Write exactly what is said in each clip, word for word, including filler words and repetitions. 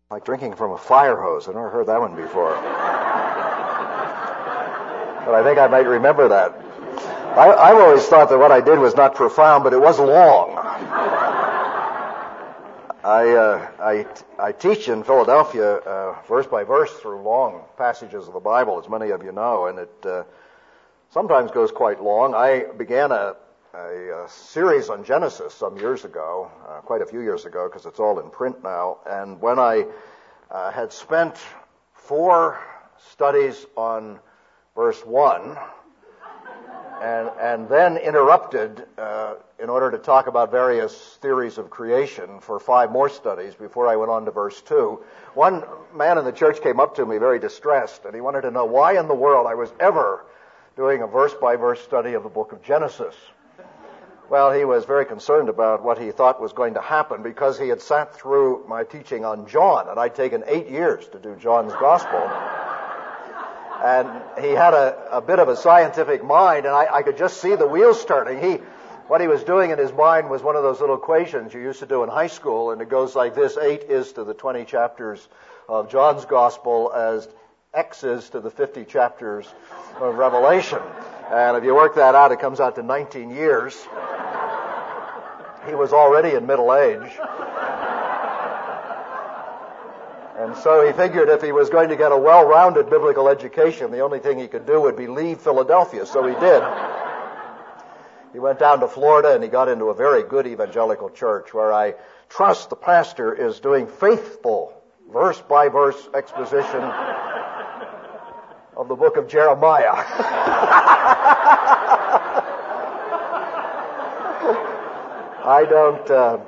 Like drinking from a fire hose. I've never heard that one before. But I think I might remember that. I, I've always thought that what I did was not profound, but it was long. I, uh, I, I teach in Philadelphia uh, verse by verse through long passages of the Bible, as many of you know, and it uh, sometimes goes quite long. I began a, a, a series on Genesis some years ago, uh, quite a few years ago, because it's all in print now, and when I uh, had spent four studies on verse one, and, and then interrupted uh, in order to talk about various theories of creation for five more studies before I went on to verse two. One man in the church came up to me very distressed, and he wanted to know why in the world I was ever doing a verse-by-verse study of the book of Genesis. Well, he was very concerned about what he thought was going to happen because he had sat through my teaching on John, and I'd taken eight years to do John's Gospel. And he had a, a bit of a scientific mind, and I, I could just see the wheels turning. He, what he was doing in his mind was one of those little equations you used to do in high school, and it goes like this: eight is to the twenty chapters of John's Gospel as X is to the fifty chapters of Revelation. And if you work that out, it comes out to nineteen years. He was already in middle age. And so he figured if he was going to get a well-rounded biblical education, the only thing he could do would be leave Philadelphia. So he did. He went down to Florida and he got into a very good evangelical church where I trust the pastor is doing faithful verse-by-verse exposition of the book of Jeremiah. I don't... Uh,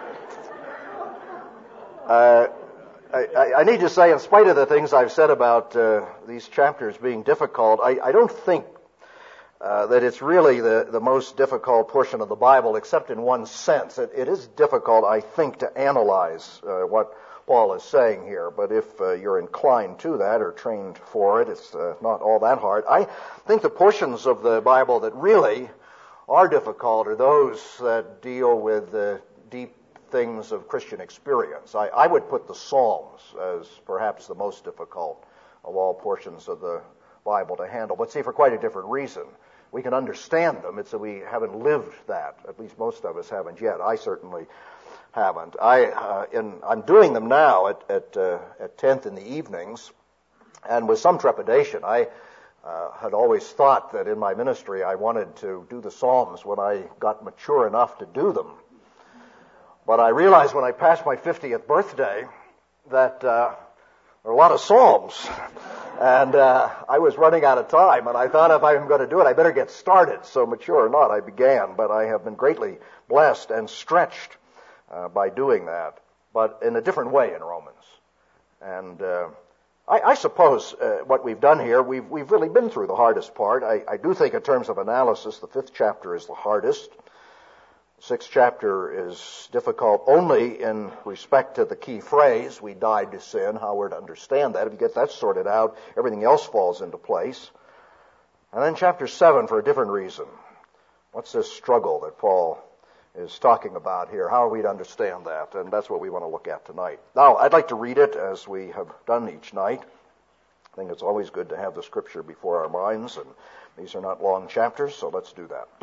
uh, I, I need to say, in spite of the things I've said about uh, these chapters being difficult, I, I don't think uh, that it's really the, the most difficult portion of the Bible, except in one sense. It, it is difficult, I think, to analyze uh, what Paul is saying here. But if uh, you're inclined to that or trained for it, it's uh, not all that hard. I think the portions of the Bible that really are difficult are those that deal with the deep things of Christian experience. I, I would put the Psalms as perhaps the most difficult of all portions of the Bible to handle. But see, for quite a different reason. We can understand them. It's that we haven't lived that. At least most of us haven't yet. I certainly haven't. I, uh, in, I'm doing them now at, at, uh, at tenth in the evenings, and with some trepidation. I uh, had always thought that in my ministry I wanted to do the Psalms when I got mature enough to do them. But I realized when I passed my fiftieth birthday that uh, there are a lot of Psalms. And uh, I was running out of time, and I thought if I'm going to do it, I better get started. So mature or not, I began. But I have been greatly blessed and stretched uh, by doing that, but in a different way in Romans. And uh, I, I suppose uh, what we've done here, we've, we've really been through the hardest part. I, I do think in terms of analysis, the fifth chapter is the hardest. Sixth chapter is difficult only in respect to the key phrase, we died to sin, how we're to understand that. If you get that sorted out, everything else falls into place. And then chapter seven for a different reason. What's this struggle that Paul is talking about here? How are we to understand that? And that's what we want to look at tonight. Now, I'd like to read it as we have done each night. I think it's always good to have the scripture before our minds, and these are not long chapters, so let's do that.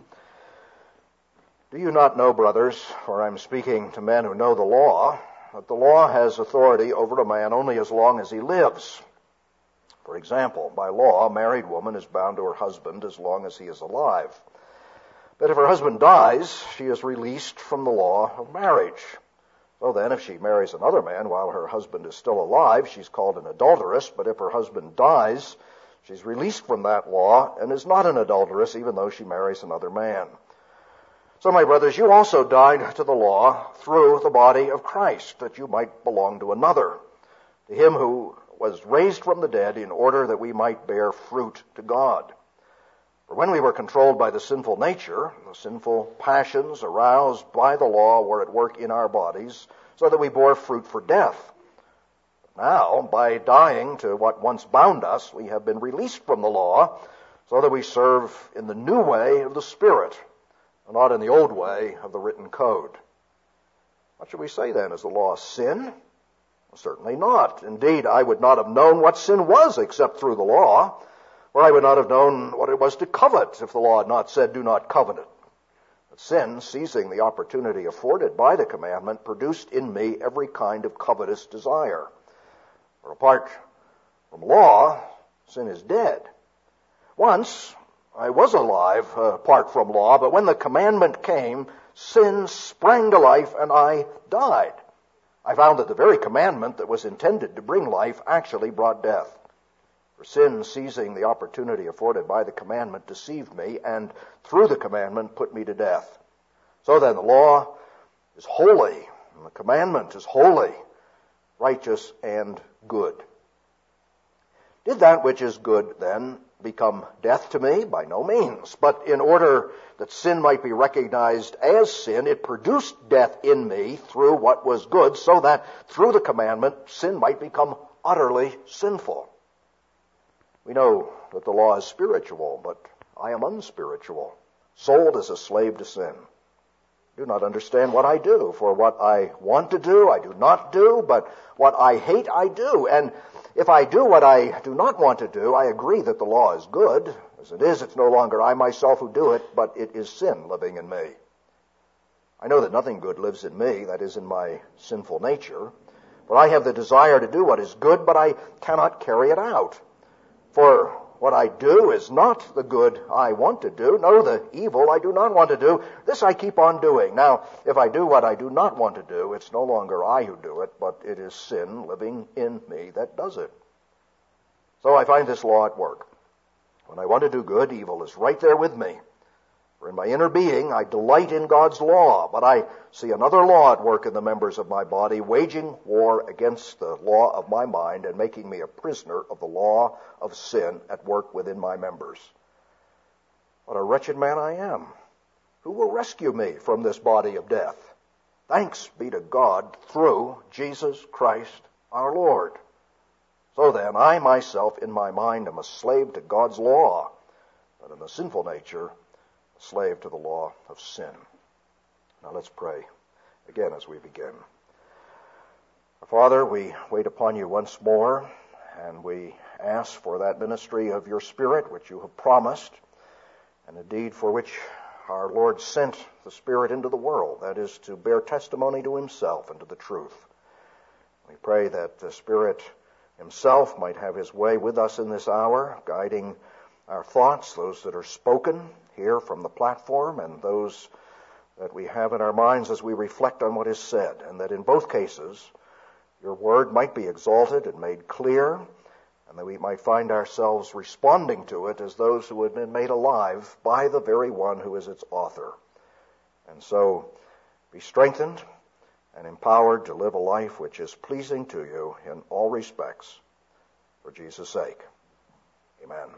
Do you not know, brothers, for I'm speaking to men who know the law, that the law has authority over a man only as long as he lives? For example, by law, a married woman is bound to her husband as long as he is alive. But if her husband dies, she is released from the law of marriage. So then, if she marries another man while her husband is still alive, she's called an adulteress. But if her husband dies, she's released from that law and is not an adulteress, even though she marries another man. So, my brothers, you also died to the law through the body of Christ, that you might belong to another, to him who was raised from the dead in order that we might bear fruit to God. For when we were controlled by the sinful nature, the sinful passions aroused by the law were at work in our bodies, so that we bore fruit for death. But now, by dying to what once bound us, we have been released from the law, so that we serve in the new way of the Spirit, not in the old way of the written code. What should we say then? Is the law sin? Certainly not. Indeed, I would not have known what sin was except through the law, or I would not have known what it was to covet if the law had not said, do not covet it. But sin, seizing the opportunity afforded by the commandment, produced in me every kind of covetous desire. For apart from law, sin is dead. Once, I was alive uh, apart from law, but when the commandment came, sin sprang to life and I died. I found that the very commandment that was intended to bring life actually brought death. For sin, seizing the opportunity afforded by the commandment, deceived me, and through the commandment put me to death. So then the law is holy, and the commandment is holy, righteous, and good. Did that which is good, then, become death to me? By no means. But in order that sin might be recognized as sin, it produced death in me through what was good, so that through the commandment, sin might become utterly sinful. We know that the law is spiritual, but I am unspiritual, sold as a slave to sin. I do not understand what I do, for what I want to do, I do not do, but what I hate, I do. And if I do what I do not want to do, I agree that the law is good. As it is, it's no longer I myself who do it, but it is sin living in me. I know that nothing good lives in me, that is, in my sinful nature. For I have the desire to do what is good, but I cannot carry it out. For what I do is not the good I want to do, no, the evil I do not want to do. This I keep on doing. Now, if I do what I do not want to do, it's no longer I who do it, but it is sin living in me that does it. So I find this law at work. When I want to do good, evil is right there with me. For in my inner being, I delight in God's law, but I see another law at work in the members of my body, waging war against the law of my mind and making me a prisoner of the law of sin at work within my members. What a wretched man I am. Who will rescue me from this body of death? Thanks be to God through Jesus Christ our Lord. So then, I myself in my mind am a slave to God's law, but in the sinful nature, slave to the law of sin. Now let's pray again as we begin. Father, we wait upon you once more, and we ask for that ministry of your Spirit which you have promised, and indeed for which our Lord sent the Spirit into the world, that is, to bear testimony to himself and to the truth. We pray that the Spirit himself might have his way with us in this hour, guiding our thoughts, those that are spoken here from the platform and those that we have in our minds as we reflect on what is said, and that in both cases your word might be exalted and made clear, and that we might find ourselves responding to it as those who have been made alive by the very one who is its author. And so be strengthened and empowered to live a life which is pleasing to you in all respects, for Jesus' sake. Amen.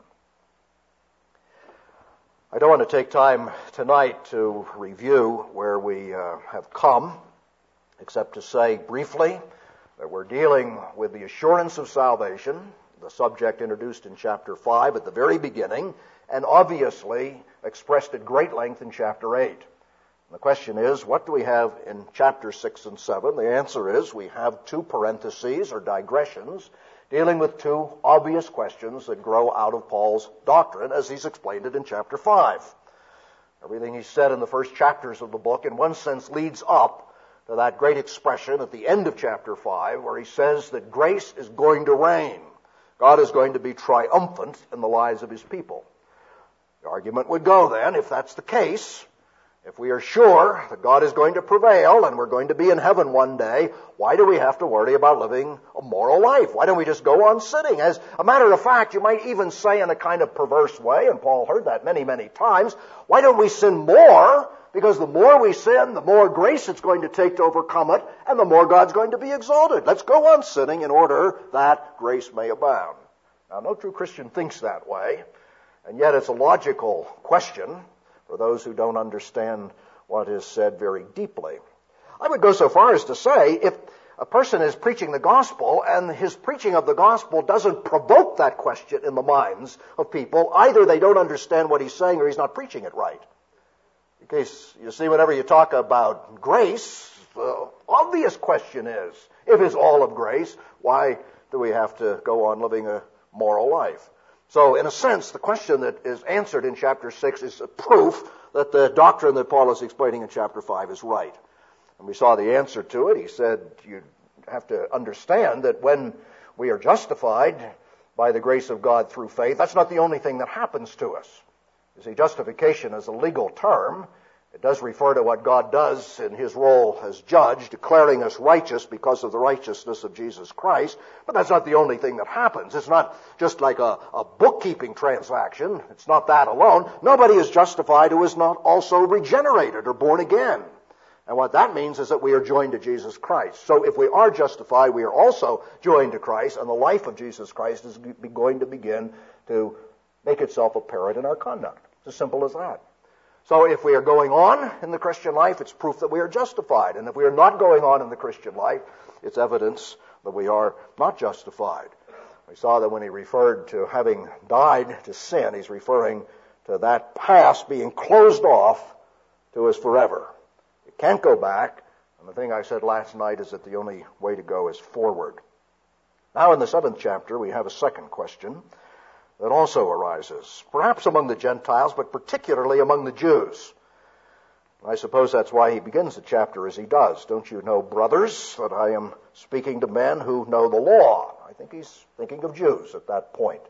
I don't want to take time tonight to review where we uh, have come, except to say briefly that we're dealing with the assurance of salvation, the subject introduced in chapter five at the very beginning, and obviously expressed at great length in chapter eight. And the question is, what do we have in chapter six and seven? The answer is we have two parentheses or digressions dealing with two obvious questions that grow out of Paul's doctrine as he's explained it in chapter five. Everything he said in the first chapters of the book, in one sense, leads up to that great expression at the end of chapter five where he says that grace is going to reign. God is going to be triumphant in the lives of his people. The argument would go then, if that's the case, if we are sure that God is going to prevail and we're going to be in heaven one day, why do we have to worry about living a moral life? Why don't we just go on sinning? As a matter of fact, you might even say in a kind of perverse way, and Paul heard that many, many times, why don't we sin more? Because the more we sin, the more grace it's going to take to overcome it, and the more God's going to be exalted. Let's go on sinning in order that grace may abound. Now, no true Christian thinks that way, and yet it's a logical question for those who don't understand what is said very deeply. I would go so far as to say, if a person is preaching the gospel and his preaching of the gospel doesn't provoke that question in the minds of people, either they don't understand what he's saying or he's not preaching it right. In case, you see, whenever you talk about grace, The obvious question is, if it's all of grace, why do we have to go on living a moral life? So, in a sense, the question that is answered in chapter six is a proof that the doctrine that Paul is explaining in chapter five is right. And we saw the answer to it. He said you have to understand that when we are justified by the grace of God through faith, that's not the only thing that happens to us. You see, justification is a legal term. It does refer to what God does in his role as judge, declaring us righteous because of the righteousness of Jesus Christ. But that's not the only thing that happens. It's not just like a, a bookkeeping transaction. It's not that alone. Nobody is justified who is not also regenerated or born again. And what that means is that we are joined to Jesus Christ. So if we are justified, we are also joined to Christ, and the life of Jesus Christ is going to begin to make itself apparent in our conduct. It's as simple as that. So if we are going on in the Christian life, it's proof that we are justified. And if we are not going on in the Christian life, it's evidence that we are not justified. We saw that when he referred to having died to sin, he's referring to that past being closed off to us forever. It can't go back. And the thing I said last night is that the only way to go is forward. Now in the seventh chapter, we have a second question that also arises, perhaps among the Gentiles, but particularly among the Jews. I suppose that's why he begins the chapter as he does. Don't you know, brothers, that I am speaking to men who know the law? I think he's thinking of Jews at that point.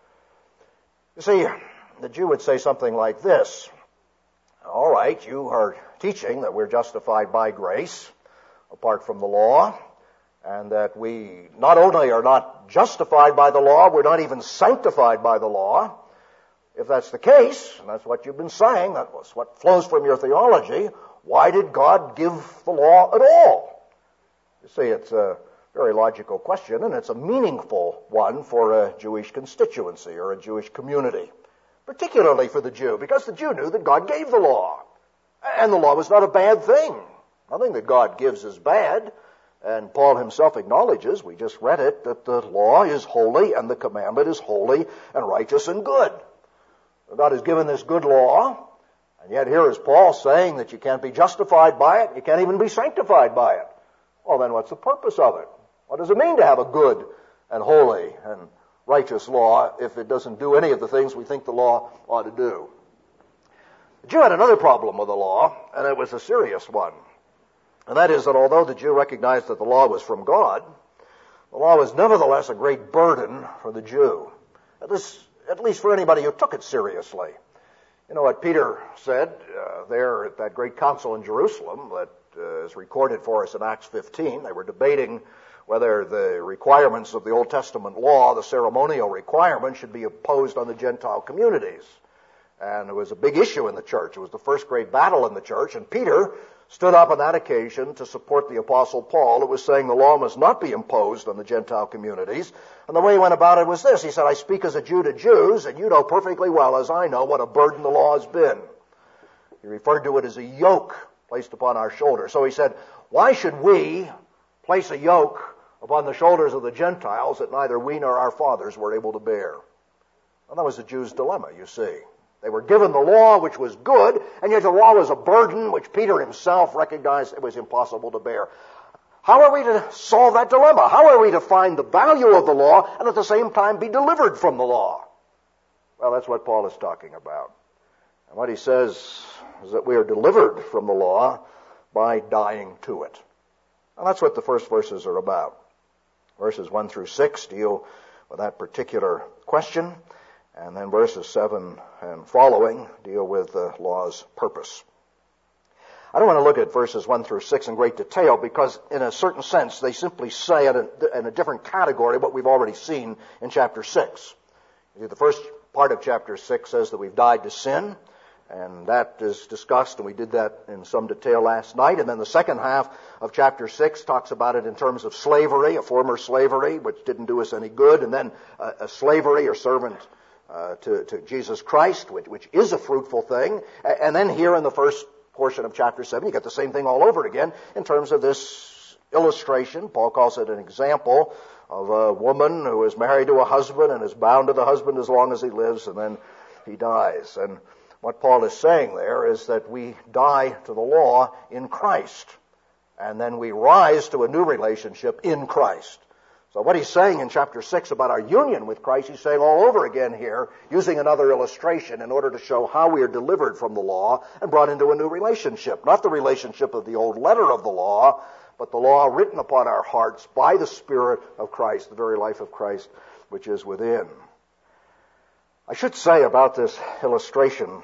You see, the Jew would say something like this: all right, you are teaching that we're justified by grace, apart from the law, and that we not only are not justified by the law, we're not even sanctified by the law. If that's the case, and that's what you've been saying, that was what flows from your theology, why did God give the law at all? You see, it's a very logical question, and it's a meaningful one for a Jewish constituency or a Jewish community, particularly for the Jew, because the Jew knew that God gave the law, and the law was not a bad thing. Nothing that God gives is bad. And Paul himself acknowledges, we just read it, that the law is holy and the commandment is holy and righteous and good. God has given this good law, and yet here is Paul saying that you can't be justified by it, you can't even be sanctified by it. Well, then what's the purpose of it? What does it mean to have a good and holy and righteous law if it doesn't do any of the things we think the law ought to do? The Jew had another problem with the law, and it was a serious one. And that is that although the Jew recognized that the law was from God, the law was nevertheless a great burden for the Jew, at least, at least for anybody who took it seriously. You know what Peter said uh, there at that great council in Jerusalem that uh, is recorded for us in Acts fifteen. They were debating whether the requirements of the Old Testament law, the ceremonial requirements, should be imposed on the Gentile communities. And it was a big issue in the church. It was the first great battle in the church, and Peter stood up on that occasion to support the Apostle Paul, who was saying the law must not be imposed on the Gentile communities. And the way he went about it was this. He said, I speak as a Jew to Jews, and you know perfectly well as I know what a burden the law has been. He referred to it as a yoke placed upon our shoulders. So he said, why should we place a yoke upon the shoulders of the Gentiles that neither we nor our fathers were able to bear? Well, that was the Jews' dilemma, you see. They were given the law, which was good, and yet the law was a burden which Peter himself recognized it was impossible to bear. How are we to solve that dilemma? How are we to find the value of the law and at the same time be delivered from the law? Well, that's what Paul is talking about. And what he says is that we are delivered from the law by dying to it. And that's what the first verses are about. Verses one through six deal with that particular question. And then verses seven and following deal with the law's purpose. I don't want to look at verses one through six in great detail because in a certain sense they simply say in a, in a different category what we've already seen in chapter six. The first part of chapter six says that we've died to sin, and that is discussed, and we did that in some detail last night. And then the second half of chapter six talks about it in terms of slavery, a former slavery which didn't do us any good, and then a, a slavery or servant Uh, to, to Jesus Christ, which, which is a fruitful thing. And then here in the first portion of chapter seven, you get the same thing all over again in terms of this illustration. Paul calls it an example of a woman who is married to a husband and is bound to the husband as long as he lives, and then he dies. And what Paul is saying there is that we die to the law in Christ. and then we rise to a new relationship in Christ. So what he's saying in chapter six about our union with Christ, he's saying all over again here, using another illustration in order to show how we are delivered from the law and brought into a new relationship. Not the relationship of the old letter of the law, but the law written upon our hearts by the Spirit of Christ, the very life of Christ which is within. I should say about this illustration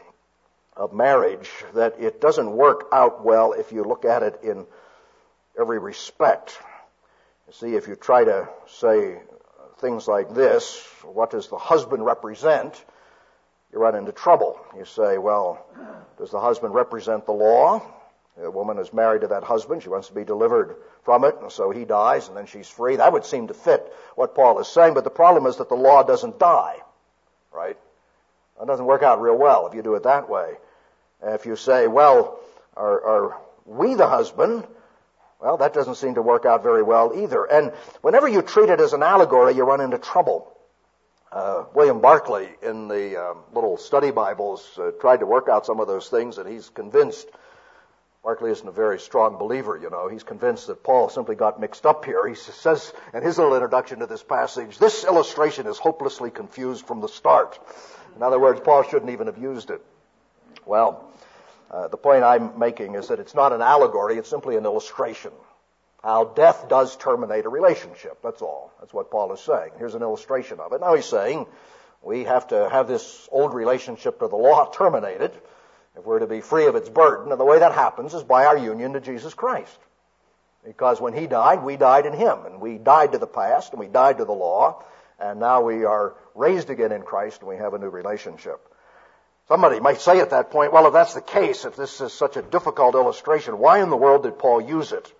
of marriage that it doesn't work out well if you look at it in every respect. You see, if you try to say things like this, what does the husband represent? You run into trouble. You say, well, does the husband represent the law? The woman is married to that husband. She wants to be delivered from it, and so he dies, and then she's free. That would seem to fit what Paul is saying, but the problem is that the law doesn't die, right? It doesn't work out real well if you do it that way. If you say, well, are, are we the husband? Well, that doesn't seem to work out very well either. And whenever you treat it as an allegory, you run into trouble. Uh, William Barclay, in the uh, little study Bibles, uh, tried to work out some of those things, and he's convinced, Barclay isn't a very strong believer, you know, he's convinced that Paul simply got mixed up here. He says in his little introduction to this passage, this illustration is hopelessly confused from the start. In other words, Paul shouldn't even have used it. Well, Uh, the point I'm making is that it's not an allegory, it's simply an illustration. How death does terminate a relationship, that's all. That's what Paul is saying. Here's an illustration of it. Now he's saying we have to have this old relationship to the law terminated if we're to be free of its burden, and the way that happens is by our union to Jesus Christ. Because when he died, we died in him, and we died to the past, and we died to the law, and now we are raised again in Christ, and we have a new relationship. Somebody might say at that point, well, if that's the case, if this is such a difficult illustration, why in the world did Paul use it?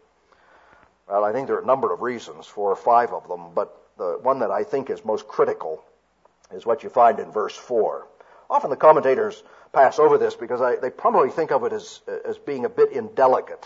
Well, I think there are a number of reasons, four or five of them, but the one that I think is most critical is what you find in verse four. Often the commentators pass over this because I, they probably think of it as, as being a bit indelicate.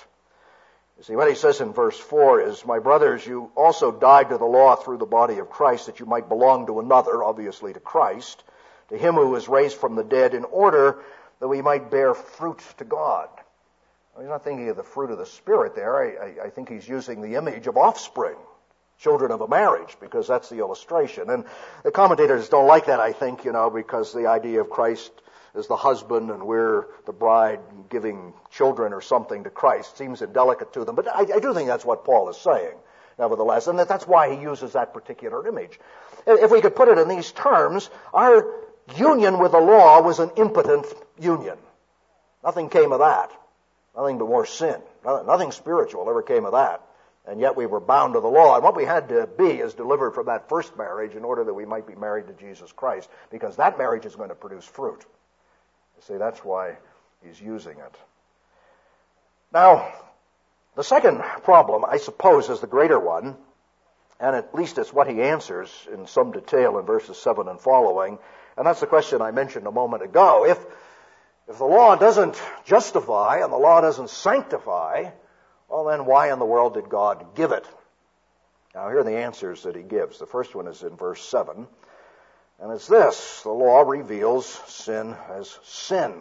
You see, what he says in verse four is, my brothers, you also died to the law through the body of Christ, that you might belong to another, obviously to Christ, to him who was raised from the dead, in order that we might bear fruit to God. Well, he's not thinking of the fruit of the Spirit there. I, I, I think he's using the image of offspring, children of a marriage, because that's the illustration. And the commentators don't like that, I think, you know, because the idea of Christ as the husband and we're the bride giving children or something to Christ seems indelicate to them. But I, I do think that's what Paul is saying, nevertheless, and that that's why he uses that particular image. If we could put it in these terms, our union with the law was an impotent union. Nothing came of that. Nothing but more sin. Nothing spiritual ever came of that. And yet we were bound to the law. And what we had to be is delivered from that first marriage in order that we might be married to Jesus Christ, because that marriage is going to produce fruit. You see, that's why he's using it. Now, the second problem, I suppose, is the greater one, and at least it's what he answers in some detail in verses seven and following. And that's the question I mentioned a moment ago. If, if the law doesn't justify and the law doesn't sanctify, well then why in the world did God give it? Now here are the answers that he gives. The first one is in verse seven. And it's this: the law reveals sin as sin.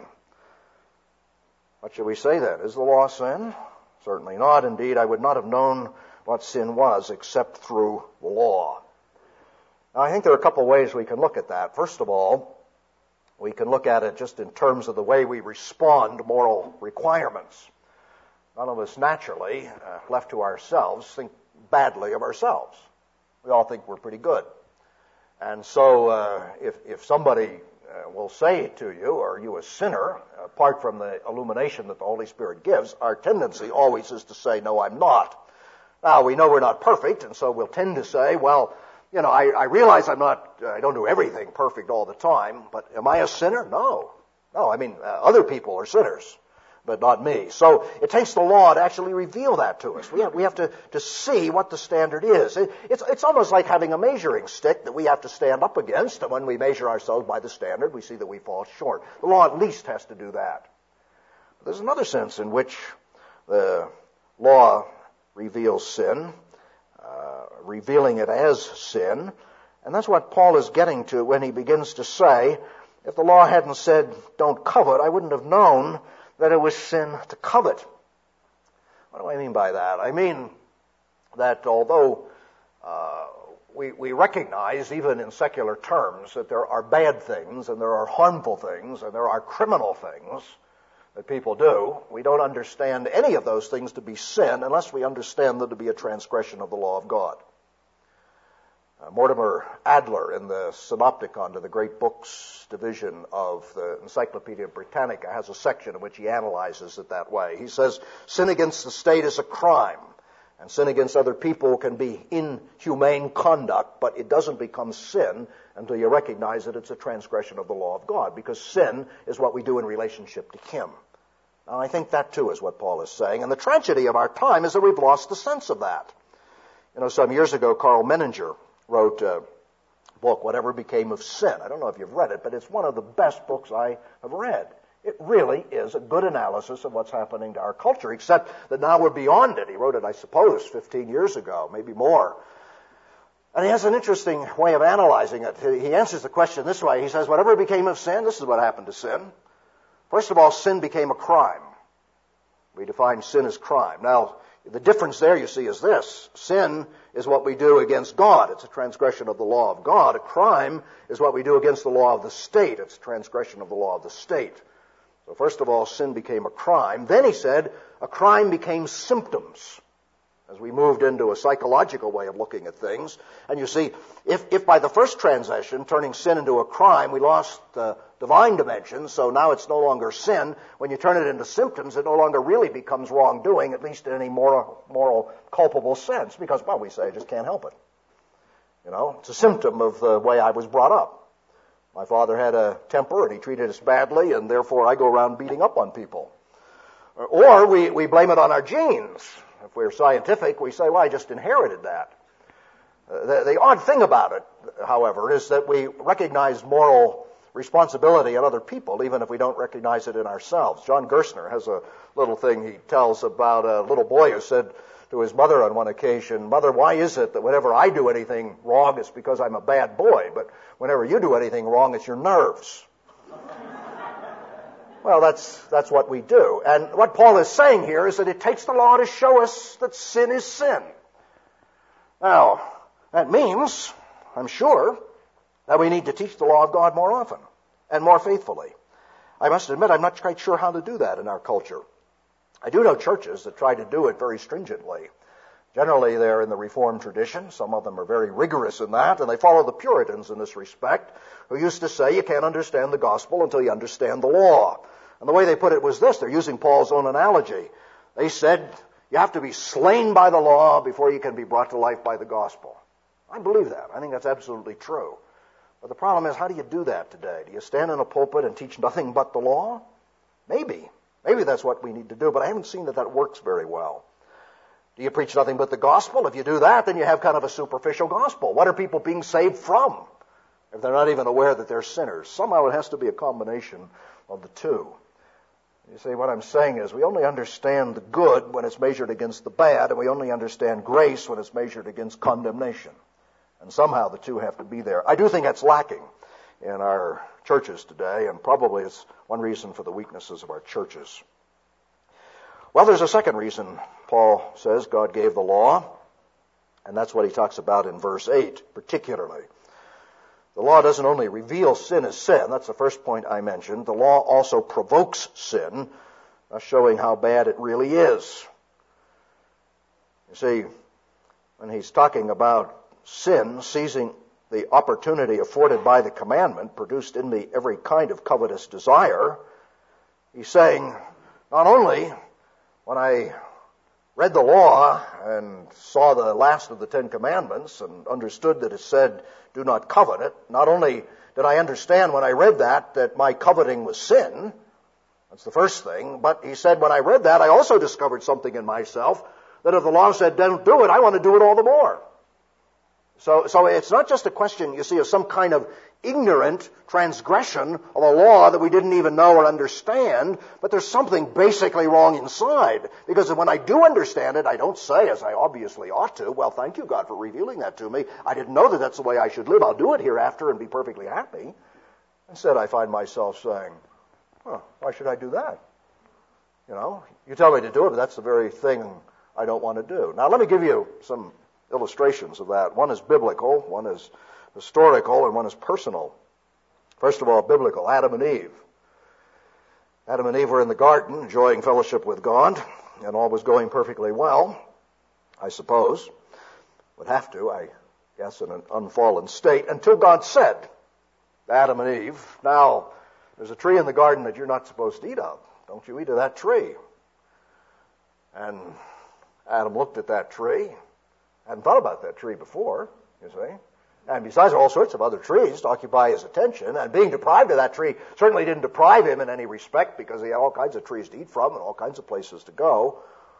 What should we say then? Is the law sin? Certainly not. Indeed, I would not have known what sin was except through the law. Now, I think there are a couple of ways we can look at that. First of all, we can look at it just in terms of the way we respond to moral requirements. None of us naturally, uh, left to ourselves, think badly of ourselves. We all think we're pretty good. And so uh, if, if somebody uh, will say to you, are you a sinner, apart from the illumination that the Holy Spirit gives, our tendency always is to say, no, I'm not. Now, we know we're not perfect, and so we'll tend to say, well, you know, I, I realize I'm not, I don't do everything perfect all the time, but am I a sinner? No. No, I mean, uh, other people are sinners, but not me. So it takes the law to actually reveal that to us. We have, we have to, to see what the standard is. It, it's, it's almost like having a measuring stick that we have to stand up against, and when we measure ourselves by the standard, we see that we fall short. The law at least has to do that. But there's another sense in which the law reveals sin, uh, revealing it as sin, and that's what Paul is getting to when he begins to say, if the law hadn't said, don't covet, I wouldn't have known that it was sin to covet. What do I mean by that? I mean that although uh, we, we recognize, even in secular terms, that there are bad things and there are harmful things and there are criminal things that people do, we don't understand any of those things to be sin unless we understand them to be a transgression of the law of God. Uh, Mortimer Adler, in the Synopticon to the Great Books division of the Encyclopedia Britannica, has a section in which he analyzes it that way. He says, sin against the state is a crime, and sin against other people can be inhumane conduct, but it doesn't become sin until you recognize that it's a transgression of the law of God, because sin is what we do in relationship to Him. Now, I think that, too, is what Paul is saying, and the tragedy of our time is that we've lost the sense of that. You know, some years ago, Carl Menninger wrote a book, Whatever Became of Sin. I don't know if you've read it, but it's one of the best books I have read. It really is a good analysis of what's happening to our culture, except that now we're beyond it. He wrote it, I suppose, fifteen years ago, maybe more. And he has an interesting way of analyzing it. He answers the question this way. He says, whatever became of sin, this is what happened to sin. First of all, sin became a crime. We define sin as crime. Now, the difference there, you see, is this. Sin is what we do against God. It's a transgression of the law of God. A crime is what we do against the law of the state. It's a transgression of the law of the state. So first of all, sin became a crime. Then he said, a crime became symptoms, as we moved into a psychological way of looking at things. And you see, if, if by the first transition, turning sin into a crime, we lost the divine dimension, so now it's no longer sin, when you turn it into symptoms, it no longer really becomes wrongdoing, at least in any moral, moral culpable sense, because, well, we say, I just can't help it. You know, it's a symptom of the way I was brought up. My father had a temper, and he treated us badly, and therefore I go around beating up on people. Or we, we blame it on our genes. If we're scientific, we say, well, I just inherited that. Uh, the, the odd thing about it, however, is that we recognize moral responsibility in other people, even if we don't recognize it in ourselves. John Gerstner has a little thing he tells about a little boy who said to his mother on one occasion, Mother, why is it that whenever I do anything wrong, it's because I'm a bad boy, but whenever you do anything wrong, it's your nerves? Well, that's that's what we do. And what Paul is saying here is that it takes the law to show us that sin is sin. Now, that means, I'm sure, that we need to teach the law of God more often and more faithfully. I must admit, I'm not quite sure how to do that in our culture. I do know churches that try to do it very stringently. Generally, they're in the Reformed tradition. Some of them are very rigorous in that, and they follow the Puritans in this respect, who used to say you can't understand the gospel until you understand the law. And the way they put it was this. They're using Paul's own analogy. They said, you have to be slain by the law before you can be brought to life by the gospel. I believe that. I think that's absolutely true. But the problem is, how do you do that today? Do you stand in a pulpit and teach nothing but the law? Maybe. Maybe that's what we need to do, but I haven't seen that that works very well. Do you preach nothing but the gospel? If you do that, then you have kind of a superficial gospel. What are people being saved from if they're not even aware that they're sinners? Somehow it has to be a combination of the two. You see, what I'm saying is we only understand the good when it's measured against the bad, and we only understand grace when it's measured against condemnation. And somehow the two have to be there. I do think that's lacking in our churches today, and probably it's one reason for the weaknesses of our churches. Well, there's a second reason Paul says God gave the law, and that's what he talks about in verse eight, particularly. The law doesn't only reveal sin as sin, that's the first point I mentioned. The law also provokes sin, showing how bad it really is. You see, when he's talking about sin seizing the opportunity afforded by the commandment produced in me every kind of covetous desire, he's saying, not only when I read the law and saw the last of the Ten Commandments and understood that it said, do not covet it, not only did I understand when I read that that my coveting was sin, that's the first thing, but he said when I read that I also discovered something in myself that if the law said don't do it, I want to do it all the more. So, so it's not just a question, you see, of some kind of ignorant transgression of a law that we didn't even know or understand, but there's something basically wrong inside. Because when I do understand it, I don't say, as I obviously ought to, well, thank you, God, for revealing that to me. I didn't know that that's the way I should live. I'll do it hereafter and be perfectly happy. Instead, I find myself saying, huh, why should I do that? You know, you tell me to do it, but that's the very thing I don't want to do. Now, let me give you some illustrations of that. One is biblical, one is historical, and one is personal. First of all, biblical, Adam and Eve. Adam and Eve were in the garden, enjoying fellowship with God, and all was going perfectly well, I suppose. Would have to, I guess, in an unfallen state, until God said to Adam and Eve, now, there's a tree in the garden that you're not supposed to eat of. Don't you eat of that tree. And Adam looked at that tree, hadn't thought about that tree before, you see. And besides, there are all sorts of other trees to occupy his attention, and being deprived of that tree certainly didn't deprive him in any respect, because he had all kinds of trees to eat from and all kinds of places to go.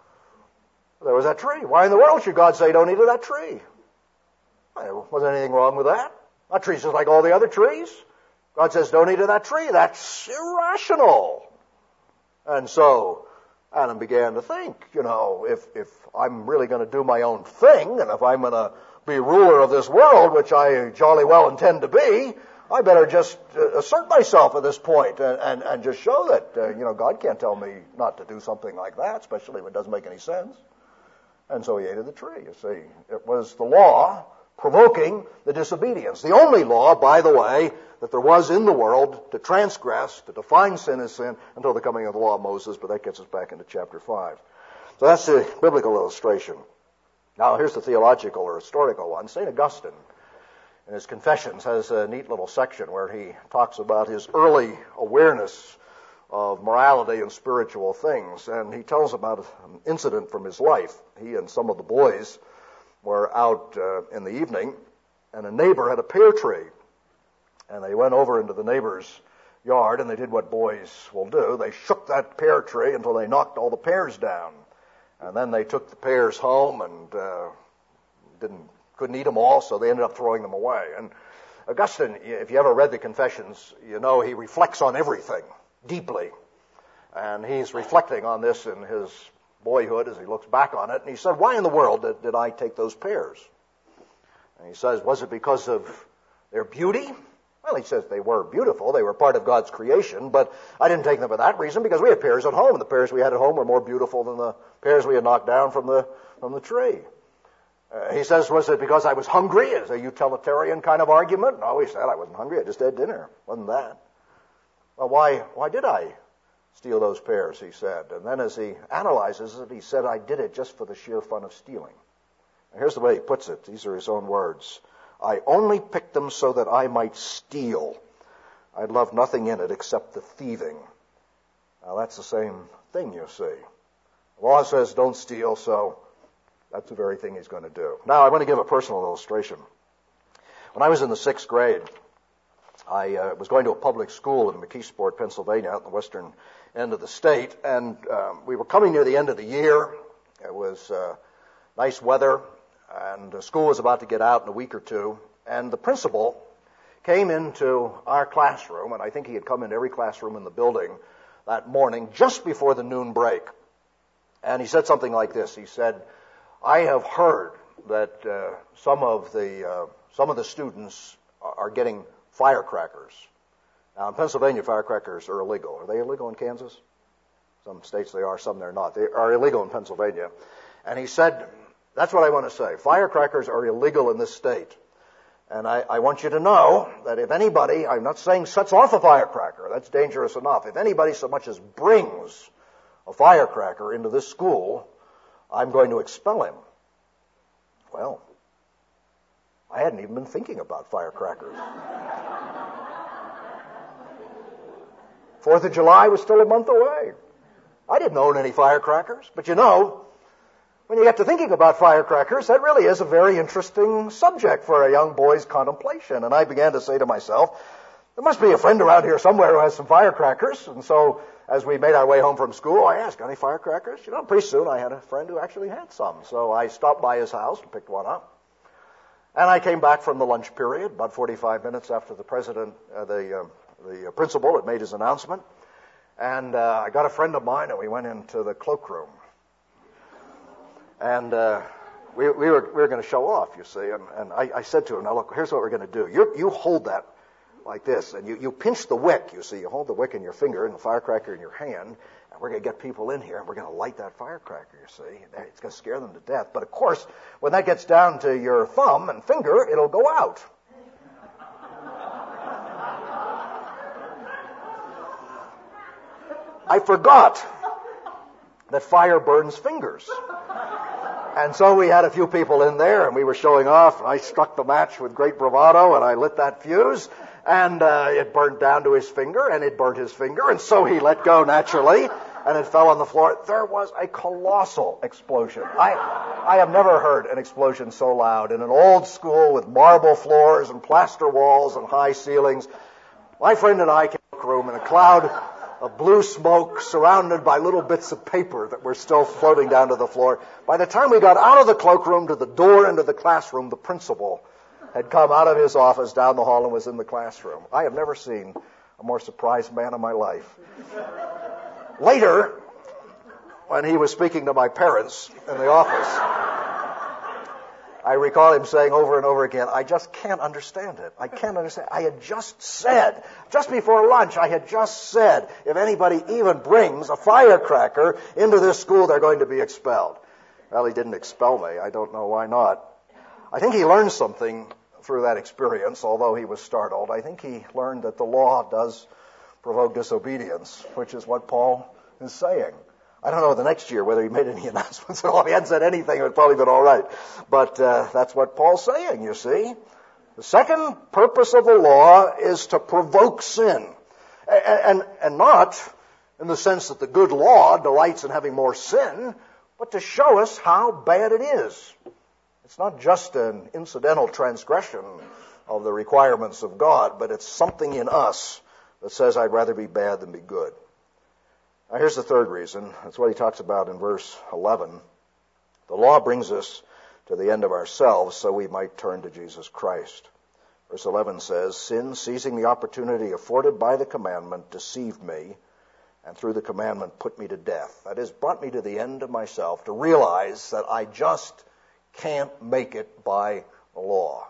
There was that tree. Why in the world should God say, don't eat of that tree? Well, there wasn't anything wrong with that. That tree's just like all the other trees. God says, don't eat of that tree. That's irrational. And so Adam began to think, you know, if, if I'm really going to do my own thing, and if I'm going to be ruler of this world, which I jolly well intend to be, I better just uh, assert myself at this point and, and, and just show that, uh, you know, God can't tell me not to do something like that, especially when it doesn't make any sense. And so he ate of the tree, you see. It was the law provoking the disobedience. The only law, by the way, that there was in the world to transgress, to define sin as sin, until the coming of the law of Moses, but that gets us back into chapter five. So that's the biblical illustration. Now here's the theological or historical one. Saint Augustine, in his Confessions, has a neat little section where he talks about his early awareness of morality and spiritual things, and he tells about an incident from his life. He and some of the boys were out uh, in the evening, and a neighbor had a pear tree. And they went over into the neighbor's yard, and they did what boys will do. They shook that pear tree until they knocked all the pears down. And then they took the pears home and uh, didn't couldn't eat them all, so they ended up throwing them away. And Augustine, if you ever read the Confessions, you know he reflects on everything deeply. And he's reflecting on this in his boyhood as he looks back on it. And he said, why in the world did, did I take those pears? And he says, was it because of their beauty? Well, he says they were beautiful. They were part of God's creation, but I didn't take them for that reason because we had pears at home, and the pears we had at home were more beautiful than the pears we had knocked down from the from the tree. Uh, he says, was it because I was hungry? Is a utilitarian kind of argument? No, he said, I wasn't hungry. I just had dinner. Wasn't that? Well, why why did I steal those pears, he said. And then as he analyzes it, he said, I did it just for the sheer fun of stealing. And here's the way he puts it. These are his own words. I only picked them so that I might steal. I love nothing in it except the thieving. Now that's the same thing, you see. The law says don't steal, so that's the very thing he's going to do. Now I want to give a personal illustration. When I was in the sixth grade, I uh, was going to a public school in McKeesport, Pennsylvania, out in the western end of the state, and um, we were coming near the end of the year. It was uh, nice weather, and the school was about to get out in a week or two, and the principal came into our classroom, and I think he had come into every classroom in the building that morning just before the noon break. And he said something like this. He said, I have heard that uh, some of the uh, some of the students are getting firecrackers. Now, in Pennsylvania, firecrackers are illegal. Are they illegal in Kansas? Some states they are, some they're not. They are illegal in Pennsylvania. And he said, that's what I want to say. Firecrackers are illegal in this state. And I, I want you to know that if anybody, I'm not saying sets off a firecracker, that's dangerous enough. If anybody so much as brings a firecracker into this school, I'm going to expel him. Well, I hadn't even been thinking about firecrackers. Fourth of July was still a month away. I didn't own any firecrackers, but you know, when you get to thinking about firecrackers, that really is a very interesting subject for a young boy's contemplation. And I began to say to myself, there must be a friend around here somewhere who has some firecrackers. And so as we made our way home from school, I asked, got any firecrackers? You know, pretty soon I had a friend who actually had some. So I stopped by his house and picked one up. And I came back from the lunch period, about forty-five minutes after the president, uh, the, uh, the principal had made his announcement. And uh, I got a friend of mine, and we went into the cloakroom. And uh, we, we were we were going to show off, you see. And, and I, I said to him, now look, here's what we're going to do. You you hold that like this, and you, you pinch the wick, you see. You hold the wick in your finger and the firecracker in your hand, We're going to get people in here, and we're going to light that firecracker, you see. It's going to scare them to death. But, of course, when that gets down to your thumb and finger, it'll go out. I forgot that fire burns fingers. And so we had a few people in there, and we were showing off. And I struck the match with great bravado, and I lit that fuse. And uh, it burned down to his finger, and it burnt his finger. And so he let go naturally, and it fell on the floor. There was a colossal explosion. I, I have never heard an explosion so loud. In an old school with marble floors and plaster walls and high ceilings, my friend and I came to the room in a cloud of blue smoke surrounded by little bits of paper that were still floating down to the floor. By the time we got out of the cloakroom to the door into the classroom, the principal had come out of his office down the hall and was in the classroom. I have never seen a more surprised man in my life. Later, when he was speaking to my parents in the office, I recall him saying over and over again, I just can't understand it. I can't understand. I had just said, just before lunch, I had just said, if anybody even brings a firecracker into this school, they're going to be expelled. Well, he didn't expel me. I don't know why not. I think he learned something through that experience, although he was startled. I think he learned that the law does provoke disobedience, which is what Paul is saying. I don't know the next year whether he made any announcements at all. If he hadn't said anything, it would probably been all right. But uh, that's what Paul's saying, you see. The second purpose of the law is to provoke sin. And, and, and not in the sense that the good law delights in having more sin, but to show us how bad it is. It's not just an incidental transgression of the requirements of God, but it's something in us that says, I'd rather be bad than be good. Now, here's the third reason. That's what he talks about in verse eleven. The law brings us to the end of ourselves so we might turn to Jesus Christ. Verse eleven says, Sin, seizing the opportunity afforded by the commandment, deceived me, and through the commandment put me to death. That is, brought me to the end of myself to realize that I just can't make it by the law.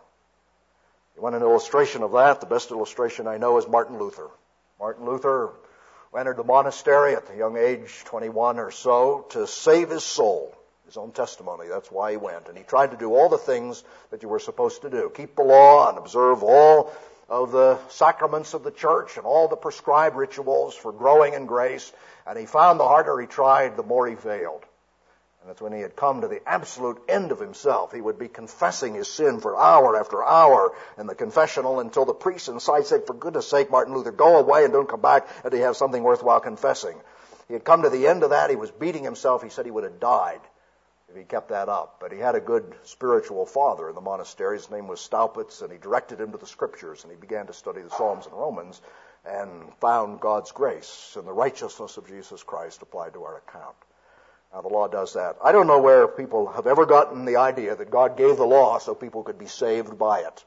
You want an illustration of that? The best illustration I know is Martin Luther. Martin Luther entered the monastery at the young age, twenty-one or so, to save his soul. His own testimony, that's why he went. And he tried to do all the things that you were supposed to do. Keep the law and observe all of the sacraments of the church and all the prescribed rituals for growing in grace. And he found the harder he tried, the more he failed. And that's when he had come to the absolute end of himself. He would be confessing his sin for hour after hour in the confessional until the priest inside said, for goodness sake, Martin Luther, go away and don't come back until you have something worthwhile confessing. He had come to the end of that. He was beating himself. He said he would have died if he kept that up. But he had a good spiritual father in the monastery. His name was Staupitz, and he directed him to the Scriptures, and he began to study the Psalms and Romans and found God's grace and the righteousness of Jesus Christ applied to our account. Now, the law does that. I don't know where people have ever gotten the idea that God gave the law so people could be saved by it.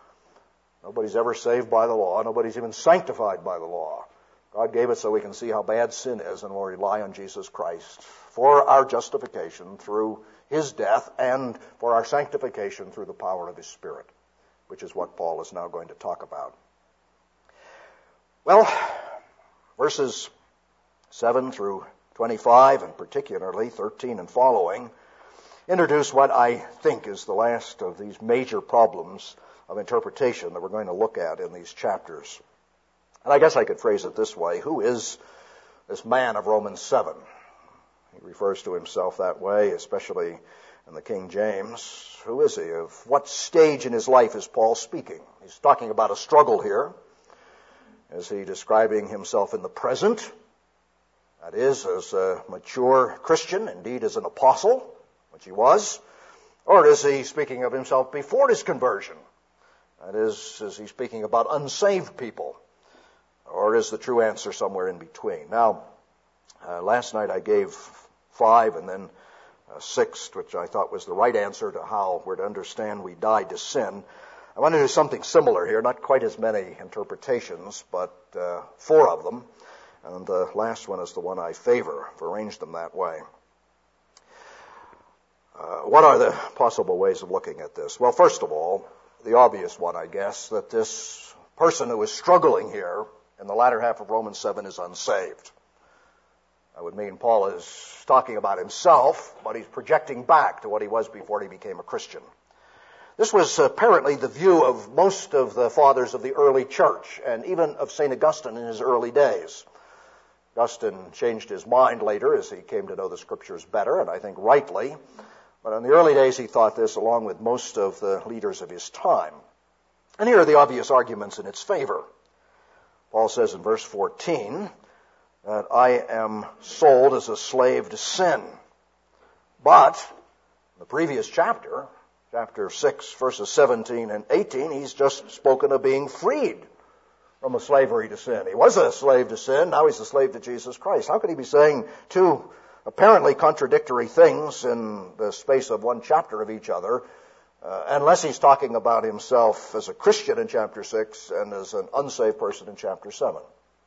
Nobody's ever saved by the law. Nobody's even sanctified by the law. God gave it so we can see how bad sin is and we'll rely on Jesus Christ for our justification through his death and for our sanctification through the power of his Spirit, which is what Paul is now going to talk about. Well, verses seven through twenty-five, and particularly thirteen and following, introduce what I think is the last of these major problems of interpretation that we're going to look at in these chapters. And I guess I could phrase it this way. Who is this man of Romans seven? He refers to himself that way, especially in the King James. Who is he? Of what stage in his life is Paul speaking? He's talking about a struggle here. Is he describing himself in the present? That is, as a mature Christian, indeed as an apostle, which he was. Or is he speaking of himself before his conversion? That is, is he speaking about unsaved people? Or is the true answer somewhere in between? Now, uh, last night I gave five and then a sixth, which I thought was the right answer to how we're to understand we died to sin. I want to do something similar here, not quite as many interpretations, but uh, four of them. And the last one is the one I favor. I've arranged them that way. Uh, what are the possible ways of looking at this? Well, first of all, the obvious one, I guess, that this person who is struggling here in the latter half of Romans seven is unsaved. That would mean Paul is talking about himself, but he's projecting back to what he was before he became a Christian. This was apparently the view of most of the fathers of the early church, and even of Saint Augustine in his early days. Augustine changed his mind later as he came to know the Scriptures better, and I think rightly. But in the early days he thought this, along with most of the leaders of his time. And here are the obvious arguments in its favor. Paul says in verse fourteen that I am sold as a slave to sin. But in the previous chapter, chapter six, verses seventeen and eighteen, he's just spoken of being freed from a slavery to sin. He was a slave to sin, now he's a slave to Jesus Christ. How could he be saying two apparently contradictory things in the space of one chapter of each other, uh, unless he's talking about himself as a Christian in chapter six and as an unsaved person in chapter seven?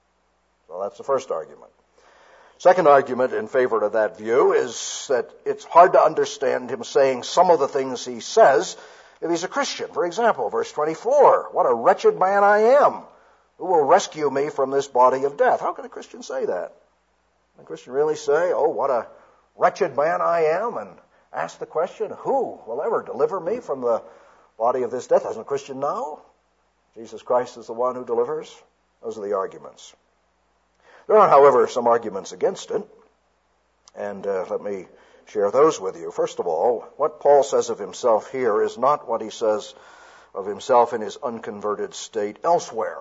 So that's the first argument. Second argument in favor of that view is that it's hard to understand him saying some of the things he says if he's a Christian. For example, verse twenty-four, what a wretched man I am. Who will rescue me from this body of death? How can a Christian say that? Can a Christian really say, oh, what a wretched man I am, and ask the question, who will ever deliver me from the body of this death? Doesn't a Christian know? Jesus Christ is the one who delivers. Those are the arguments. There are, however, some arguments against it, and uh, let me share those with you. First of all, what Paul says of himself here is not what he says of himself in his unconverted state elsewhere.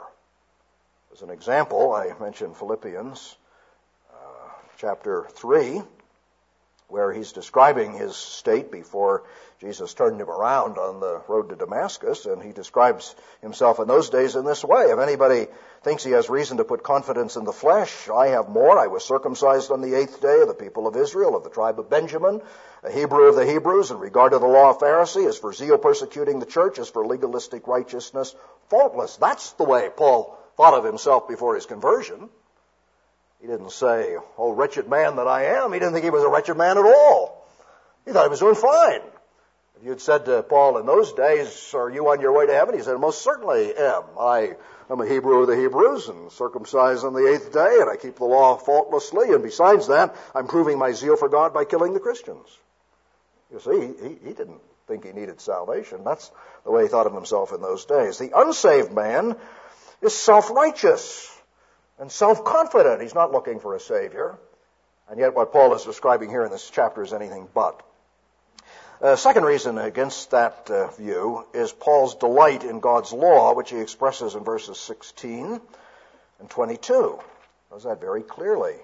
As an example, I mentioned Philippians uh, chapter three, where he's describing his state before Jesus turned him around on the road to Damascus, and he describes himself in those days in this way. If anybody thinks he has reason to put confidence in the flesh, I have more. I was circumcised on the eighth day of the people of Israel, of the tribe of Benjamin, a Hebrew of the Hebrews, in regard to the law of Pharisee, as for zeal persecuting the church, as for legalistic righteousness, faultless. That's the way Paul thought of himself before his conversion. He didn't say, oh, wretched man that I am. He didn't think he was a wretched man at all. He thought he was doing fine. If you had said to Paul in those days, are you on your way to heaven? He said, most certainly am. I am a Hebrew of the Hebrews and circumcised on the eighth day, and I keep the law faultlessly. And besides that, I'm proving my zeal for God by killing the Christians. You see, he, he didn't think he needed salvation. That's the way he thought of himself in those days. The unsaved man is self-righteous and self-confident. He's not looking for a Savior. And yet what Paul is describing here in this chapter is anything but. Uh, second reason against that uh, view is Paul's delight in God's law, which he expresses in verses sixteen and twenty-two. He does that very clearly.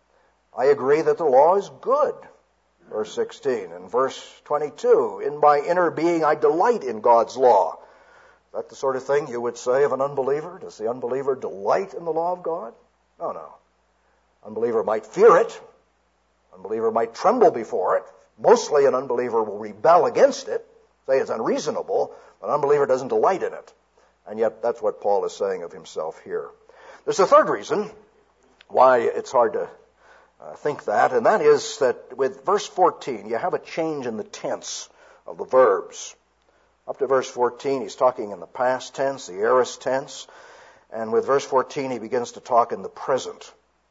I agree that the law is good, verse sixteen. And verse twenty-two, in my inner being I delight in God's law. Is that the sort of thing you would say of an unbeliever? Does the unbeliever delight in the law of God? No, no. Unbeliever might fear it. Unbeliever might tremble before it. Mostly an unbeliever will rebel against it, say it's unreasonable, but an unbeliever doesn't delight in it. And yet that's what Paul is saying of himself here. There's a third reason why it's hard to uh, think that, and that is that with verse fourteen, you have a change in the tense of the verbs. Up to verse fourteen, he's talking in the past tense, the aorist tense, and with verse fourteen, he begins to talk in the present.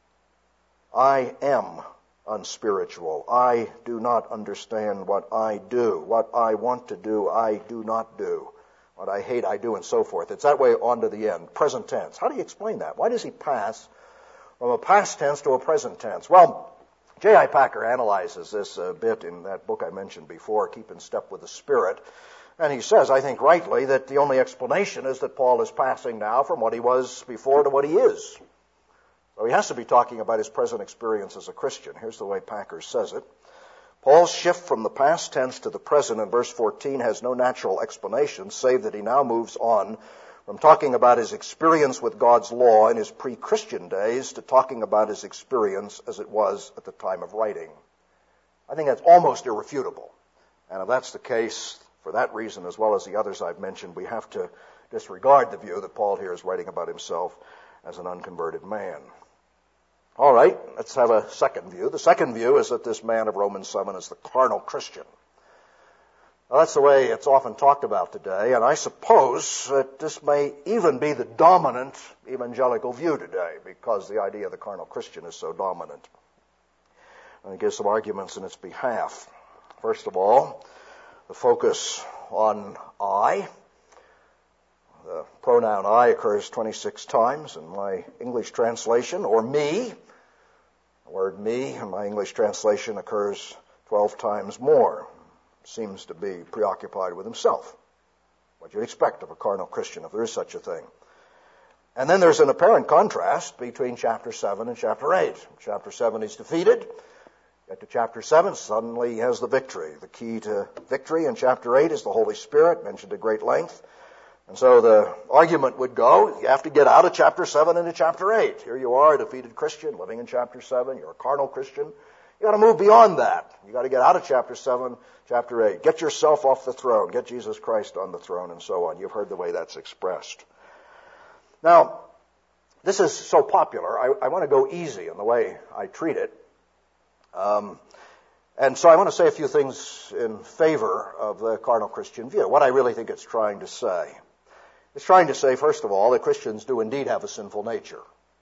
I am unspiritual. I do not understand what I do. What I want to do, I do not do. What I hate, I do, and so forth. It's that way on to the end. Present tense. How do you explain that? Why does he pass from a past tense to a present tense? Well, J I Packer analyzes this a bit in that book I mentioned before, Keep in Step with the Spirit. And he says, I think rightly, that the only explanation is that Paul is passing now from what he was before to what he is. So he has to be talking about his present experience as a Christian. Here's the way Packer says it. Paul's shift from the past tense to the present in verse fourteen has no natural explanation, save that he now moves on from talking about his experience with God's law in his pre-Christian days to talking about his experience as it was at the time of writing. I think that's almost irrefutable. And if that's the case, for that reason as well as the others I've mentioned, we have to disregard the view that Paul here is writing about himself as an unconverted man. All right, let's have a second view. The second view is that this man of Romans seven is the carnal Christian. Now, that's the way it's often talked about today, and I suppose that this may even be the dominant evangelical view today, because the idea of the carnal Christian is so dominant. and give some arguments in its behalf. First of all, the focus on I. The pronoun I occurs twenty-six times in my English translation, or me. The word me in my English translation occurs twelve times more. Seems to be preoccupied with himself. What you'd expect of a carnal Christian, if there is such a thing. And then there's an apparent contrast between chapter seven and chapter eight. Chapter seven he's defeated. Get to chapter seven, suddenly he has the victory. The key to victory in chapter eight is the Holy Spirit, mentioned at great length. And so the argument would go, you have to get out of chapter seven into chapter eight. Here you are, a defeated Christian, living in chapter seven. You're a carnal Christian. You got to move beyond that. You got to get out of chapter seven, chapter eight. Get yourself off the throne. Get Jesus Christ on the throne, and so on. You've heard the way that's expressed. Now, this is so popular. I, I want to go easy in the way I treat it. Um, and so I want to say a few things in favor of the carnal Christian view. What I really think it's trying to say. It's trying to say, first of all, that Christians do indeed have a sinful nature.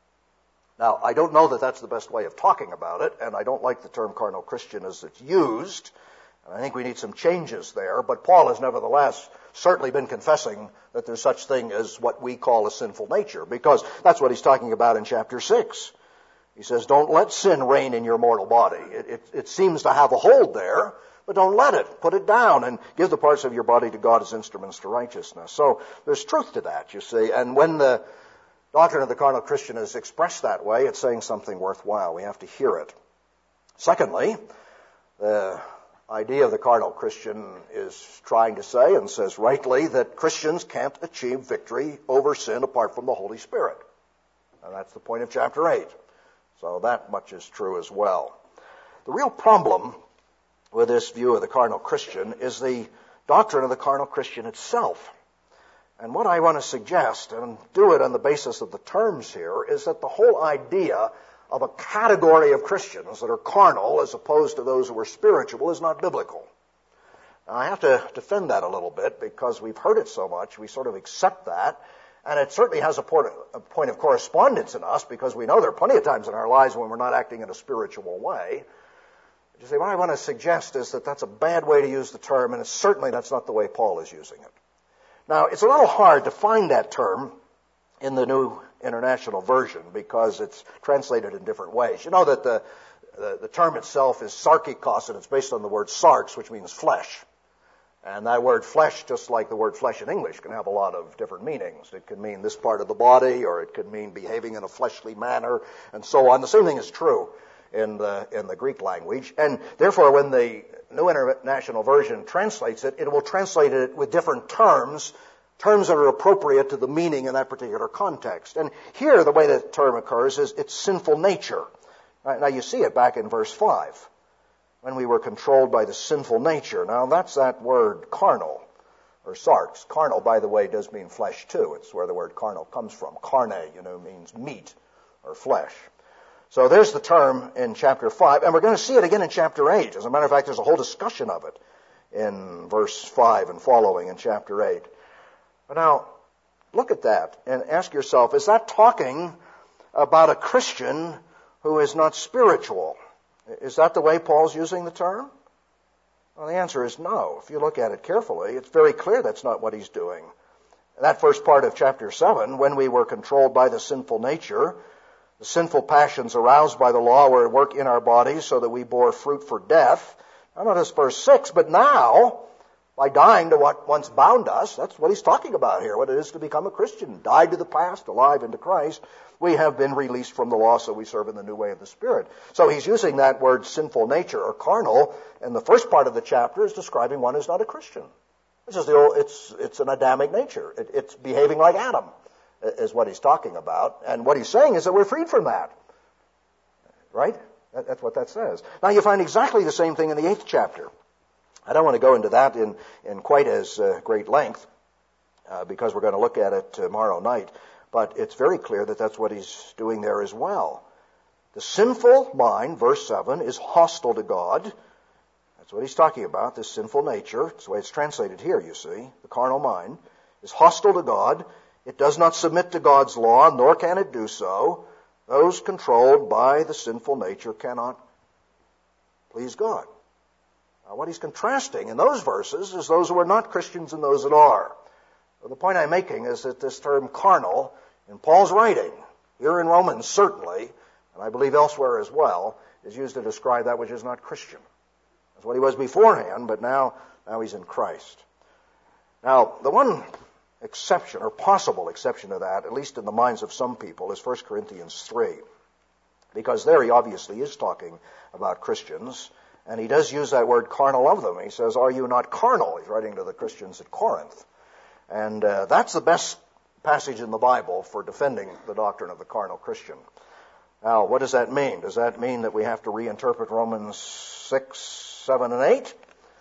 Now, I don't know that that's the best way of talking about it, and I don't like the term carnal Christian as it's used. And I think we need some changes there, but Paul has nevertheless certainly been confessing that there's such thing as what we call a sinful nature, because that's what he's talking about in chapter six. He says, don't let sin reign in your mortal body. It, it, it seems to have a hold there, but don't let it. Put it down and give the parts of your body to God as instruments to righteousness. So there's truth to that, you see. And when the doctrine of the carnal Christian is expressed that way, it's saying something worthwhile. We have to hear it. Secondly, the idea of the carnal Christian is trying to say, and says rightly, that Christians can't achieve victory over sin apart from the Holy Spirit. And that's the point of chapter eight. So that much is true as well. The real problem with this view of the carnal Christian is the doctrine of the carnal Christian itself. And what I want to suggest, and do it on the basis of the terms here, is that the whole idea of a category of Christians that are carnal as opposed to those who are spiritual is not biblical. Now, I have to defend that a little bit because we've heard it so much, we sort of accept that. And it certainly has a point of correspondence in us because we know there are plenty of times in our lives when we're not acting in a spiritual way. But you see, what I want to suggest is that that's a bad way to use the term, and it's certainly that's not the way Paul is using it. Now, it's a little hard to find that term in the New International Version because it's translated in different ways. You know that the, the, the term itself is sarkikos, and it's based on the word sarx, which means flesh. And that word flesh, just like the word flesh in English, can have a lot of different meanings. It could mean this part of the body, or it could mean behaving in a fleshly manner, and so on. The same thing is true in the in the Greek language. And therefore, when the New International Version translates it, it will translate it with different terms, terms that are appropriate to the meaning in that particular context. And here, the way the term occurs is it's sinful nature. Right, now, you see it back in verse five. When we were controlled by the sinful nature. Now, that's that word carnal, or sarx. Carnal, by the way, does mean flesh, too. It's where the word carnal comes from. Carne, you know, means meat or flesh. So there's the term in chapter five, and we're going to see it again in chapter eight. As a matter of fact, there's a whole discussion of it in verse five and following in chapter eight. But now, look at that and ask yourself, is that talking about a Christian who is not spiritual? Is that the way Paul's using the term? Well, the answer is no. If you look at it carefully, it's very clear that's not what he's doing. That first part of chapter seven, when we were controlled by the sinful nature, the sinful passions aroused by the law were at work in our bodies so that we bore fruit for death. Now notice verse six, but now, by dying to what once bound us, that's what he's talking about here, what it is to become a Christian. Died to the past, alive into Christ. We have been released from the law, so we serve in the new way of the Spirit. So he's using that word sinful nature or carnal, and the first part of the chapter is describing one who's not a Christian. This is the old, it's, it's an Adamic nature. It, it's behaving like Adam, is what he's talking about. And what he's saying is that we're freed from that. Right? That, that's what that says. Now you find exactly the same thing in the eighth chapter. I don't want to go into that in, in quite as uh, great length, uh, because we're going to look at it tomorrow night. But it's very clear that that's what he's doing there as well. The sinful mind, verse seven, is hostile to God. That's what he's talking about, this sinful nature. That's the way it's translated here, you see. The carnal mind is hostile to God. It does not submit to God's law, nor can it do so. Those controlled by the sinful nature cannot please God. Now, what he's contrasting in those verses is those who are not Christians and those that are. So the point I'm making is that this term carnal, in Paul's writing, here in Romans certainly, and I believe elsewhere as well, is used to describe that which is not Christian. That's what he was beforehand, but now, now he's in Christ. Now, the one exception, or possible exception to that, at least in the minds of some people, is First Corinthians three. Because there he obviously is talking about Christians, and he does use that word carnal of them. He says, are you not carnal? He's writing to the Christians at Corinth. And uh, that's the best passage in the Bible for defending the doctrine of the carnal Christian. Now, what does that mean? Does that mean that we have to reinterpret Romans six, seven, and eight?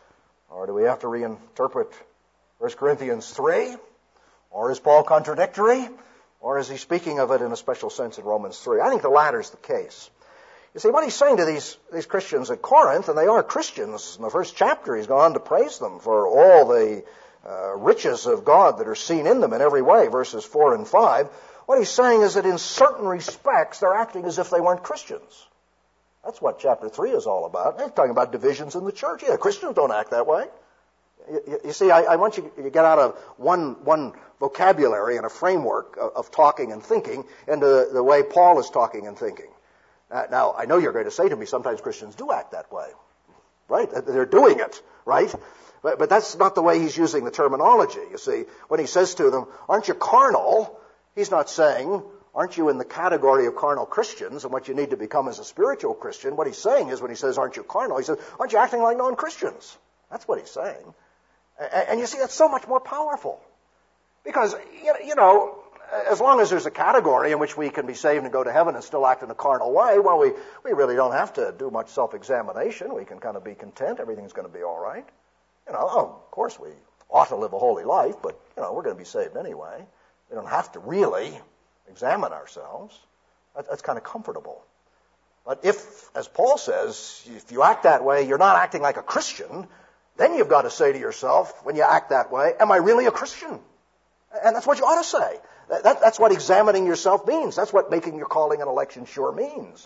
Or do we have to reinterpret First Corinthians three? Or is Paul contradictory? Or is he speaking of it in a special sense in Romans three? I think the latter is the case. You see, what he's saying to these, these Christians at Corinth, and they are Christians, in the first chapter he's gone on to praise them for all the uh, riches of God that are seen in them in every way, verses four and five. What he's saying is that in certain respects they're acting as if they weren't Christians. That's what chapter three is all about. He's talking about divisions in the church. Yeah, Christians don't act that way. You, you see, I, I want you to get out of one, one vocabulary and a framework of, of talking and thinking into the way Paul is talking and thinking. Uh, now, I know you're going to say to me, sometimes Christians do act that way, right? They're doing it, right? But, but that's not the way he's using the terminology. You see, when he says to them, aren't you carnal? He's not saying, aren't you in the category of carnal Christians and what you need to become as a spiritual Christian? What he's saying is, when he says, aren't you carnal? He says, aren't you acting like non-Christians? That's what he's saying. And, and you see, that's so much more powerful. Because, you know, as long as there's a category in which we can be saved and go to heaven and still act in a carnal way, well, we, we really don't have to do much self-examination. We can kind of be content. Everything's going to be all right. You know, oh, of course we ought to live a holy life, but, you know, we're going to be saved anyway. We don't have to really examine ourselves. That, that's kind of comfortable. But if, as Paul says, if you act that way, you're not acting like a Christian, then you've got to say to yourself, when you act that way, am I really a Christian? And that's what you ought to say. That, that's what examining yourself means. That's what making your calling and election sure means.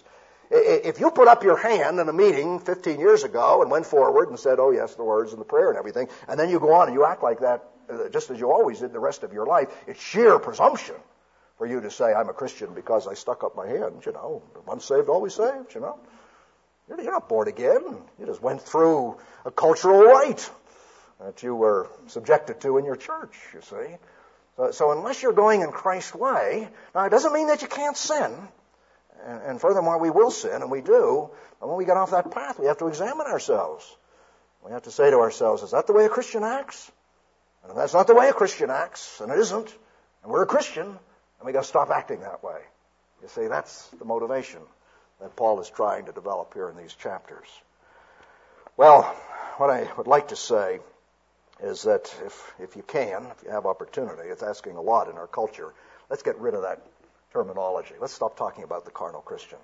If you put up your hand in a meeting fifteen years ago and went forward and said, oh yes, the words and the prayer and everything, and then you go on and you act like that just as you always did the rest of your life, it's sheer presumption for you to say, I'm a Christian because I stuck up my hand, you know. Once saved, always saved, you know. You're, you're not born again. You just went through a cultural rite that you were subjected to in your church, you see. So, so unless you're going in Christ's way, now it doesn't mean that you can't sin. And, and furthermore, we will sin, and we do. And when we get off that path, we have to examine ourselves. We have to say to ourselves, is that the way a Christian acts? And if that's not the way a Christian acts, and it isn't, and we're a Christian, then we've got to stop acting that way. You see, that's the motivation that Paul is trying to develop here in these chapters. Well, what I would like to say is that if if you can, if you have opportunity, it's asking a lot in our culture, let's get rid of that terminology. Let's stop talking about the carnal Christian.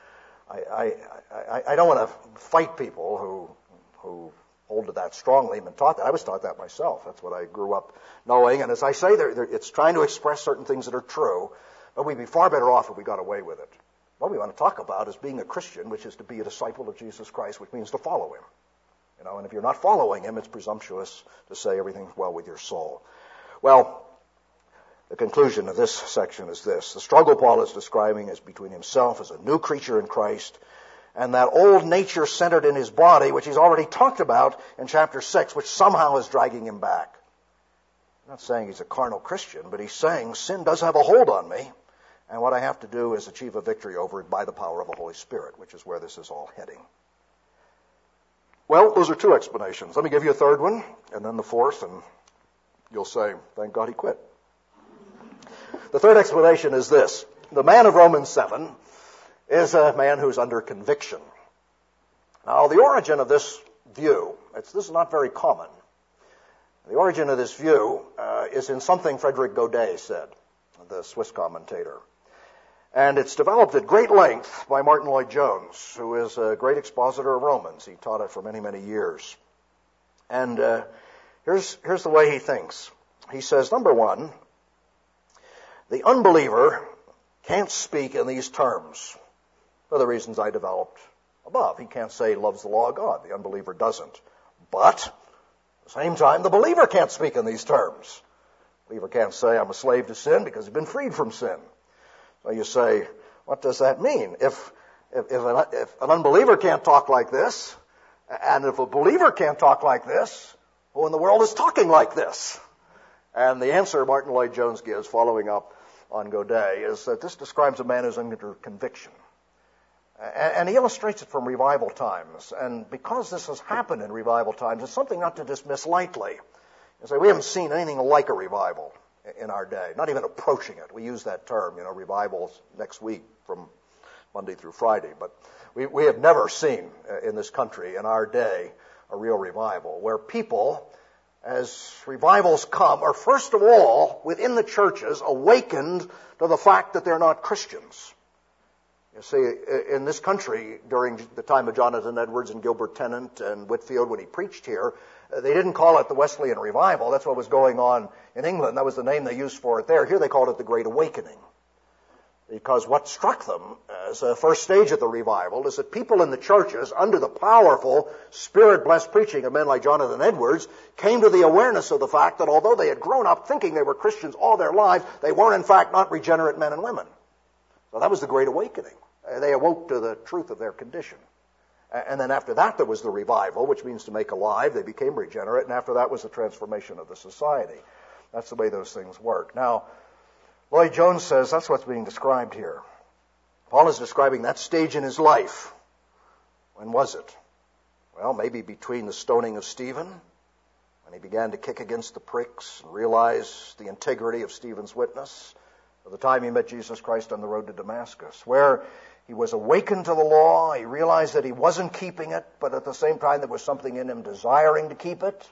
I I, I, I don't want to fight people who who hold to that strongly and been taught that. I was taught that myself. That's what I grew up knowing. And as I say, they're, they're, it's trying to express certain things that are true, but we'd be far better off if we got away with it. What we want to talk about is being a Christian, which is to be a disciple of Jesus Christ, which means to follow him. You know, and if you're not following him, it's presumptuous to say everything's well with your soul. Well, the conclusion of this section is this. The struggle Paul is describing is between himself as a new creature in Christ and that old nature centered in his body, which he's already talked about in chapter six, which somehow is dragging him back. I'm not saying he's a carnal Christian, but he's saying sin does have a hold on me, and what I have to do is achieve a victory over it by the power of the Holy Spirit, which is where this is all heading. Well, those are two explanations. Let me give you a third one, and then the fourth, and you'll say, thank God he quit. The third explanation is this. The man of Romans seven is a man who's under conviction. Now, the origin of this view, it's, this is not very common. The origin of this view uh, is in something Frederick Godet said, the Swiss commentator. And it's developed at great length by Martin Lloyd-Jones, who is a great expositor of Romans. He taught it for many, many years. And uh, here's, here's the way he thinks. He says, number one, the unbeliever can't speak in these terms for the reasons I developed a above. He can't say he loves the law of God. The unbeliever doesn't. But at the same time, the believer can't speak in these terms. The believer can't say, I'm a slave to sin because he's been freed from sin. So you say, what does that mean? If, if, if, an, if an unbeliever can't talk like this, and if a believer can't talk like this, who in the world is talking like this? And the answer Martin Lloyd-Jones gives, following up on Godet, is that this describes a man who's under conviction. And he illustrates it from revival times. And because this has happened in revival times, it's something not to dismiss lightly. You say, we haven't seen anything like a revival in our day, not even approaching it. We use that term, you know, revivals next week from Monday through Friday. But we, we have never seen in this country, in our day, a real revival, where people, as revivals come, are first of all, within the churches, awakened to the fact that they're not Christians. You see, in this country, during the time of Jonathan Edwards and Gilbert Tennant and Whitefield, when he preached here, they didn't call it the Wesleyan Revival. That's what was going on in England. That was the name they used for it there. Here they called it the Great Awakening. Because what struck them as a first stage of the revival is that people in the churches, under the powerful, Spirit-blessed preaching of men like Jonathan Edwards, came to the awareness of the fact that although they had grown up thinking they were Christians all their lives, they were in fact not regenerate men and women. So that was the Great Awakening. They awoke to the truth of their condition. And then after that there was the revival, which means to make alive. They became regenerate, and after that was the transformation of the society. That's the way those things work. Now, Lloyd-Jones says that's what's being described here. Paul is describing that stage in his life. When was it? Well, maybe between the stoning of Stephen, when he began to kick against the pricks and realize the integrity of Stephen's witness, at the time he met Jesus Christ on the road to Damascus, where he was awakened to the law. He realized that he wasn't keeping it, but at the same time there was something in him desiring to keep it,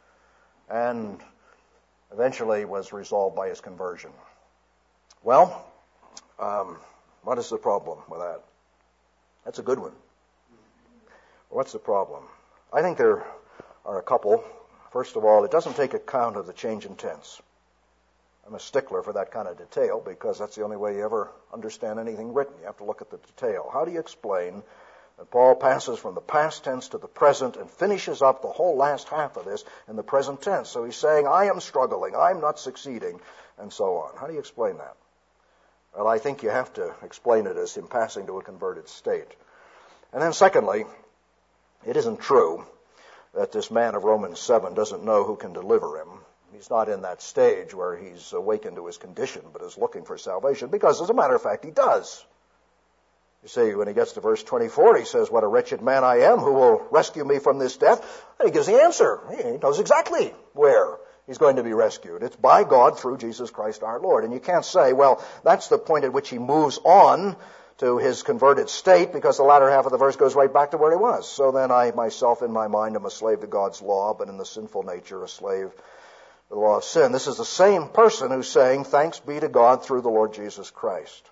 and eventually was resolved by his conversion. Well, um, what is the problem with that? That's a good one. What's the problem? I think there are a couple. First of all, it doesn't take account of the change in tense. I'm a stickler for that kind of detail because that's the only way you ever understand anything written. You have to look at the detail. How do you explain that Paul passes from the past tense to the present and finishes up the whole last half of this in the present tense? So he's saying, I am struggling, I'm not succeeding, and so on. How do you explain that? Well, I think you have to explain it as him passing to a converted state. And then secondly, it isn't true that this man of Romans seven doesn't know who can deliver him. He's not in that stage where he's awakened to his condition, but is looking for salvation, because as a matter of fact, he does. You see, when he gets to verse twenty-four, he says, what a wretched man I am, who will rescue me from this death? And he gives the answer. He knows exactly where he's going to be rescued. It's by God through Jesus Christ our Lord. And you can't say, well, that's the point at which he moves on to his converted state, because the latter half of the verse goes right back to where he was. So then I myself in my mind am a slave to God's law, but in the sinful nature a slave the law of sin. This is the same person who's saying, thanks be to God through the Lord Jesus Christ.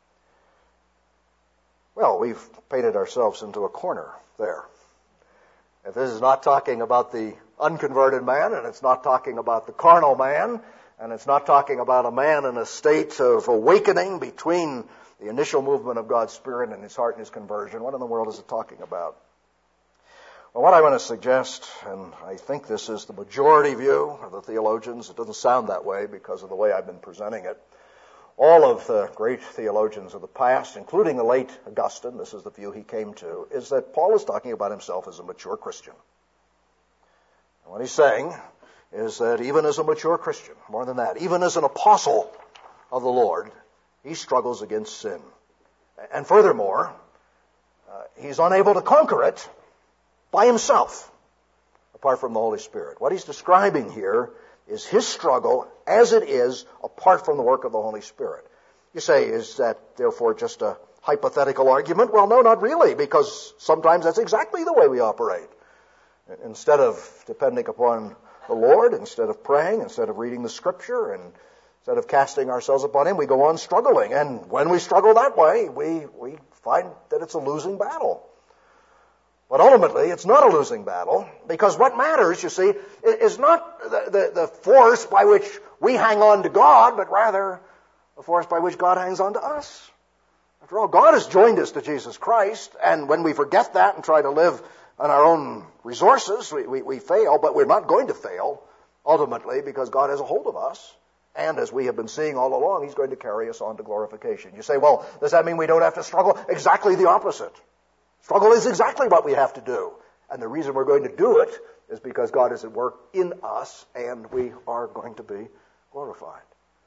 Well, we've painted ourselves into a corner there. If this is not talking about the unconverted man, and it's not talking about the carnal man, and it's not talking about a man in a state of awakening between the initial movement of God's Spirit in his heart and his conversion, what in the world is it talking about? Well, what I want to suggest, and I think this is the majority view of the theologians, it doesn't sound that way because of the way I've been presenting it. All of the great theologians of the past, including the late Augustine, this is the view he came to, is that Paul is talking about himself as a mature Christian. And what he's saying is that even as a mature Christian, more than that, even as an apostle of the Lord, he struggles against sin. And furthermore, uh, he's unable to conquer it by himself, apart from the Holy Spirit. What he's describing here is his struggle as it is apart from the work of the Holy Spirit. You say, is that therefore just a hypothetical argument? Well, no, not really, because sometimes that's exactly the way we operate. Instead of depending upon the Lord, instead of praying, instead of reading the Scripture, and instead of casting ourselves upon him, we go on struggling. And when we struggle that way, we, we find that it's a losing battle. But ultimately, it's not a losing battle, because what matters, you see, is not the, the, the force by which we hang on to God, but rather the force by which God hangs on to us. After all, God has joined us to Jesus Christ, and when we forget that and try to live on our own resources, we, we, we fail, but we're not going to fail, ultimately, because God has a hold of us. And as we have been seeing all along, He's going to carry us on to glorification. You say, well, does that mean we don't have to struggle? Exactly the opposite. Struggle is exactly what we have to do. And the reason we're going to do it is because God is at work in us, and we are going to be glorified.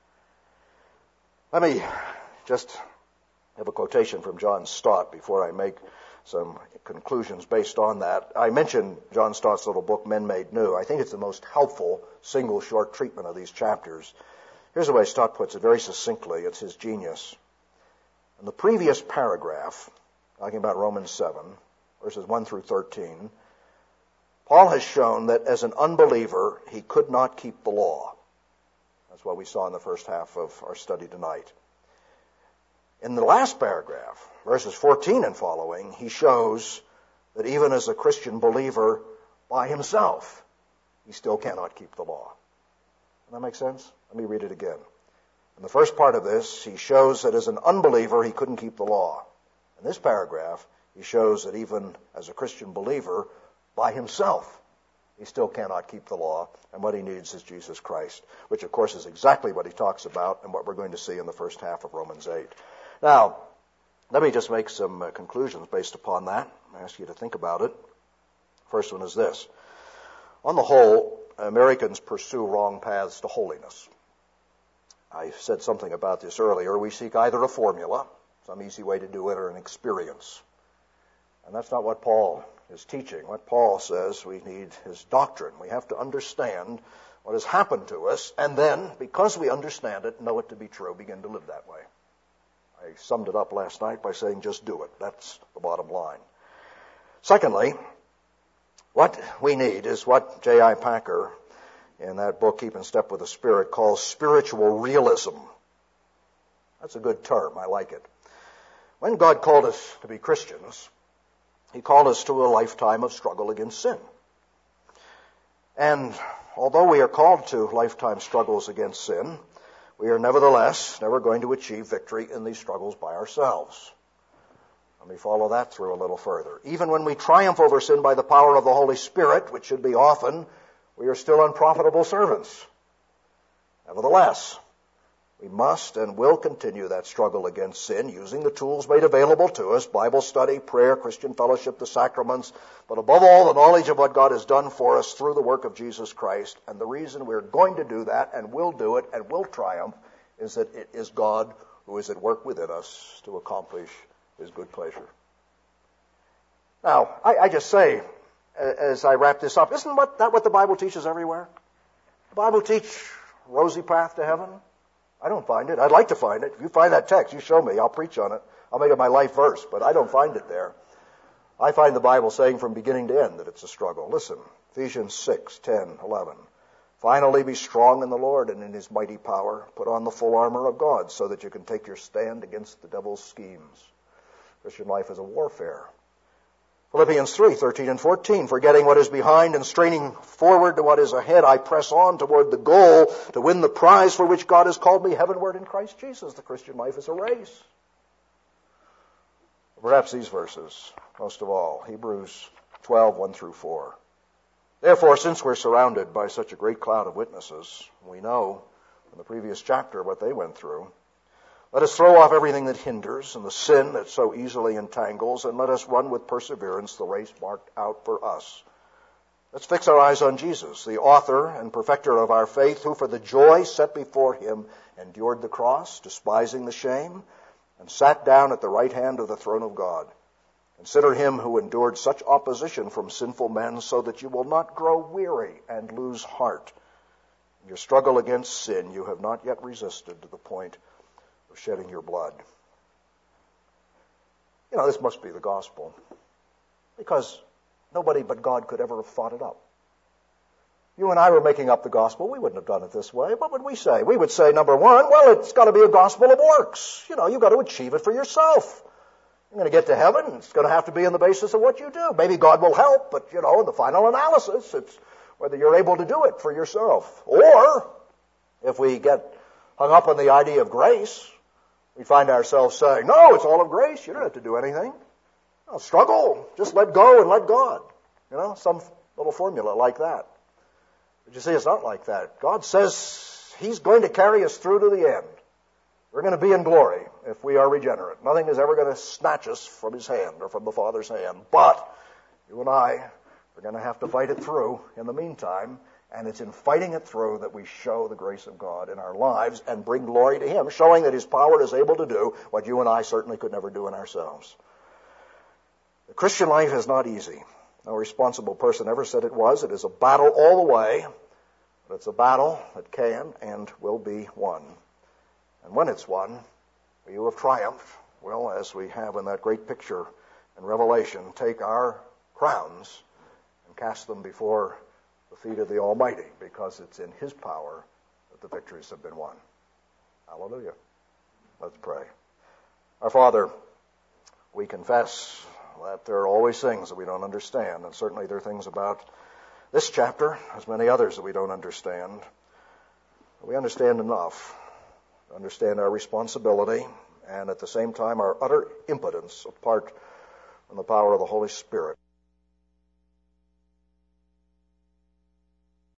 Let me just have a quotation from John Stott before I make some conclusions based on that. I mentioned John Stott's little book, Men Made New. I think it's the most helpful single short treatment of these chapters. Here's the way Stott puts it very succinctly. It's his genius. In the previous paragraph, talking about Romans seven, verses one through thirteen, Paul has shown that as an unbeliever, he could not keep the law. That's what we saw in the first half of our study tonight. In the last paragraph, verses fourteen and following, he shows that even as a Christian believer by himself, he still cannot keep the law. Does that make sense? Let me read it again. In the first part of this, he shows that as an unbeliever, he couldn't keep the law. In this paragraph, he shows that even as a Christian believer by himself, he still cannot keep the law, and what he needs is Jesus Christ, which of course is exactly what he talks about and what we're going to see in the first half of Romans eight. Now, let me just make some uh, conclusions based upon that. I ask you to think about it. First one is this. On the whole, Americans pursue wrong paths to holiness. I said something about this earlier. We seek either a formula, some easy way to do it, or an experience. And that's not what Paul is teaching. What Paul says, we need his doctrine. We have to understand what has happened to us, and then, because we understand it, know it to be true, begin to live that way. I summed it up last night by saying just do it. That's the bottom line. Secondly, what we need is what J I Packer, in that book, Keep in Step with the Spirit, calls spiritual realism. That's a good term. I like it. When God called us to be Christians, He called us to a lifetime of struggle against sin. And although we are called to lifetime struggles against sin, we are nevertheless never going to achieve victory in these struggles by ourselves. Let me follow that through a little further. Even when we triumph over sin by the power of the Holy Spirit, which should be often, we are still unprofitable servants. Nevertheless, we must and will continue that struggle against sin using the tools made available to us, Bible study, prayer, Christian fellowship, the sacraments, but above all, the knowledge of what God has done for us through the work of Jesus Christ. And the reason we're going to do that and will do it and will triumph is that it is God who is at work within us to accomplish His good pleasure. Now, I, I just say, as I wrap this up, isn't what, that what the Bible teaches everywhere? The Bible teaches rosy path to heaven? I don't find it. I'd like to find it. If you find that text, you show me. I'll preach on it. I'll make it my life verse, but I don't find it there. I find the Bible saying from beginning to end that it's a struggle. Listen, Ephesians six, ten, eleven. Finally, be strong in the Lord and in His mighty power. Put on the full armor of God so that you can take your stand against the devil's schemes. Christian life is a warfare. Philippians three, thirteen and fourteen, forgetting what is behind and straining forward to what is ahead, I press on toward the goal to win the prize for which God has called me heavenward in Christ Jesus. The Christian life is a race. Perhaps these verses, most of all, Hebrews twelve, one through four. Therefore, since we're surrounded by such a great cloud of witnesses, we know from the previous chapter what they went through, let us throw off everything that hinders and the sin that so easily entangles, and let us run with perseverance the race marked out for us. Let's fix our eyes on Jesus, the author and perfecter of our faith, who for the joy set before Him endured the cross, despising the shame, and sat down at the right hand of the throne of God. Consider Him who endured such opposition from sinful men, so that you will not grow weary and lose heart. In your struggle against sin, you have not yet resisted to the point of shedding your blood. You know, this must be the gospel, because nobody but God could ever have thought it up. You and I were making up the gospel. We wouldn't have done it this way. What would we say? We would say, number one, well, it's got to be a gospel of works. You know, you've got to achieve it for yourself. You're going to get to heaven. It's going to have to be on the basis of what you do. Maybe God will help, but, you know, in the final analysis, it's whether you're able to do it for yourself. Or, if we get hung up on the idea of grace, We find ourselves saying, no, it's all of grace. You don't have to do anything. No, struggle. Just let go and let God. You know, some little formula like that. But you see, it's not like that. God says He's going to carry us through to the end. We're going to be in glory if we are regenerate. Nothing is ever going to snatch us from His hand or from the Father's hand. But you and I are going to have to fight it through in the meantime. And it's in fighting it through that we show the grace of God in our lives and bring glory to Him, showing that His power is able to do what you and I certainly could never do in ourselves. The Christian life is not easy. No responsible person ever said it was. It is a battle all the way, but it's a battle that can and will be won. And when it's won, we who have triumphed will, as we have in that great picture in Revelation, take our crowns and cast them before the feet of the Almighty, because it's in His power that the victories have been won. Hallelujah. Let's pray. Our Father, we confess that there are always things that we don't understand, and certainly there are things about this chapter, as many others, that we don't understand. But we understand enough to understand our responsibility and at the same time our utter impotence apart from the power of the Holy Spirit.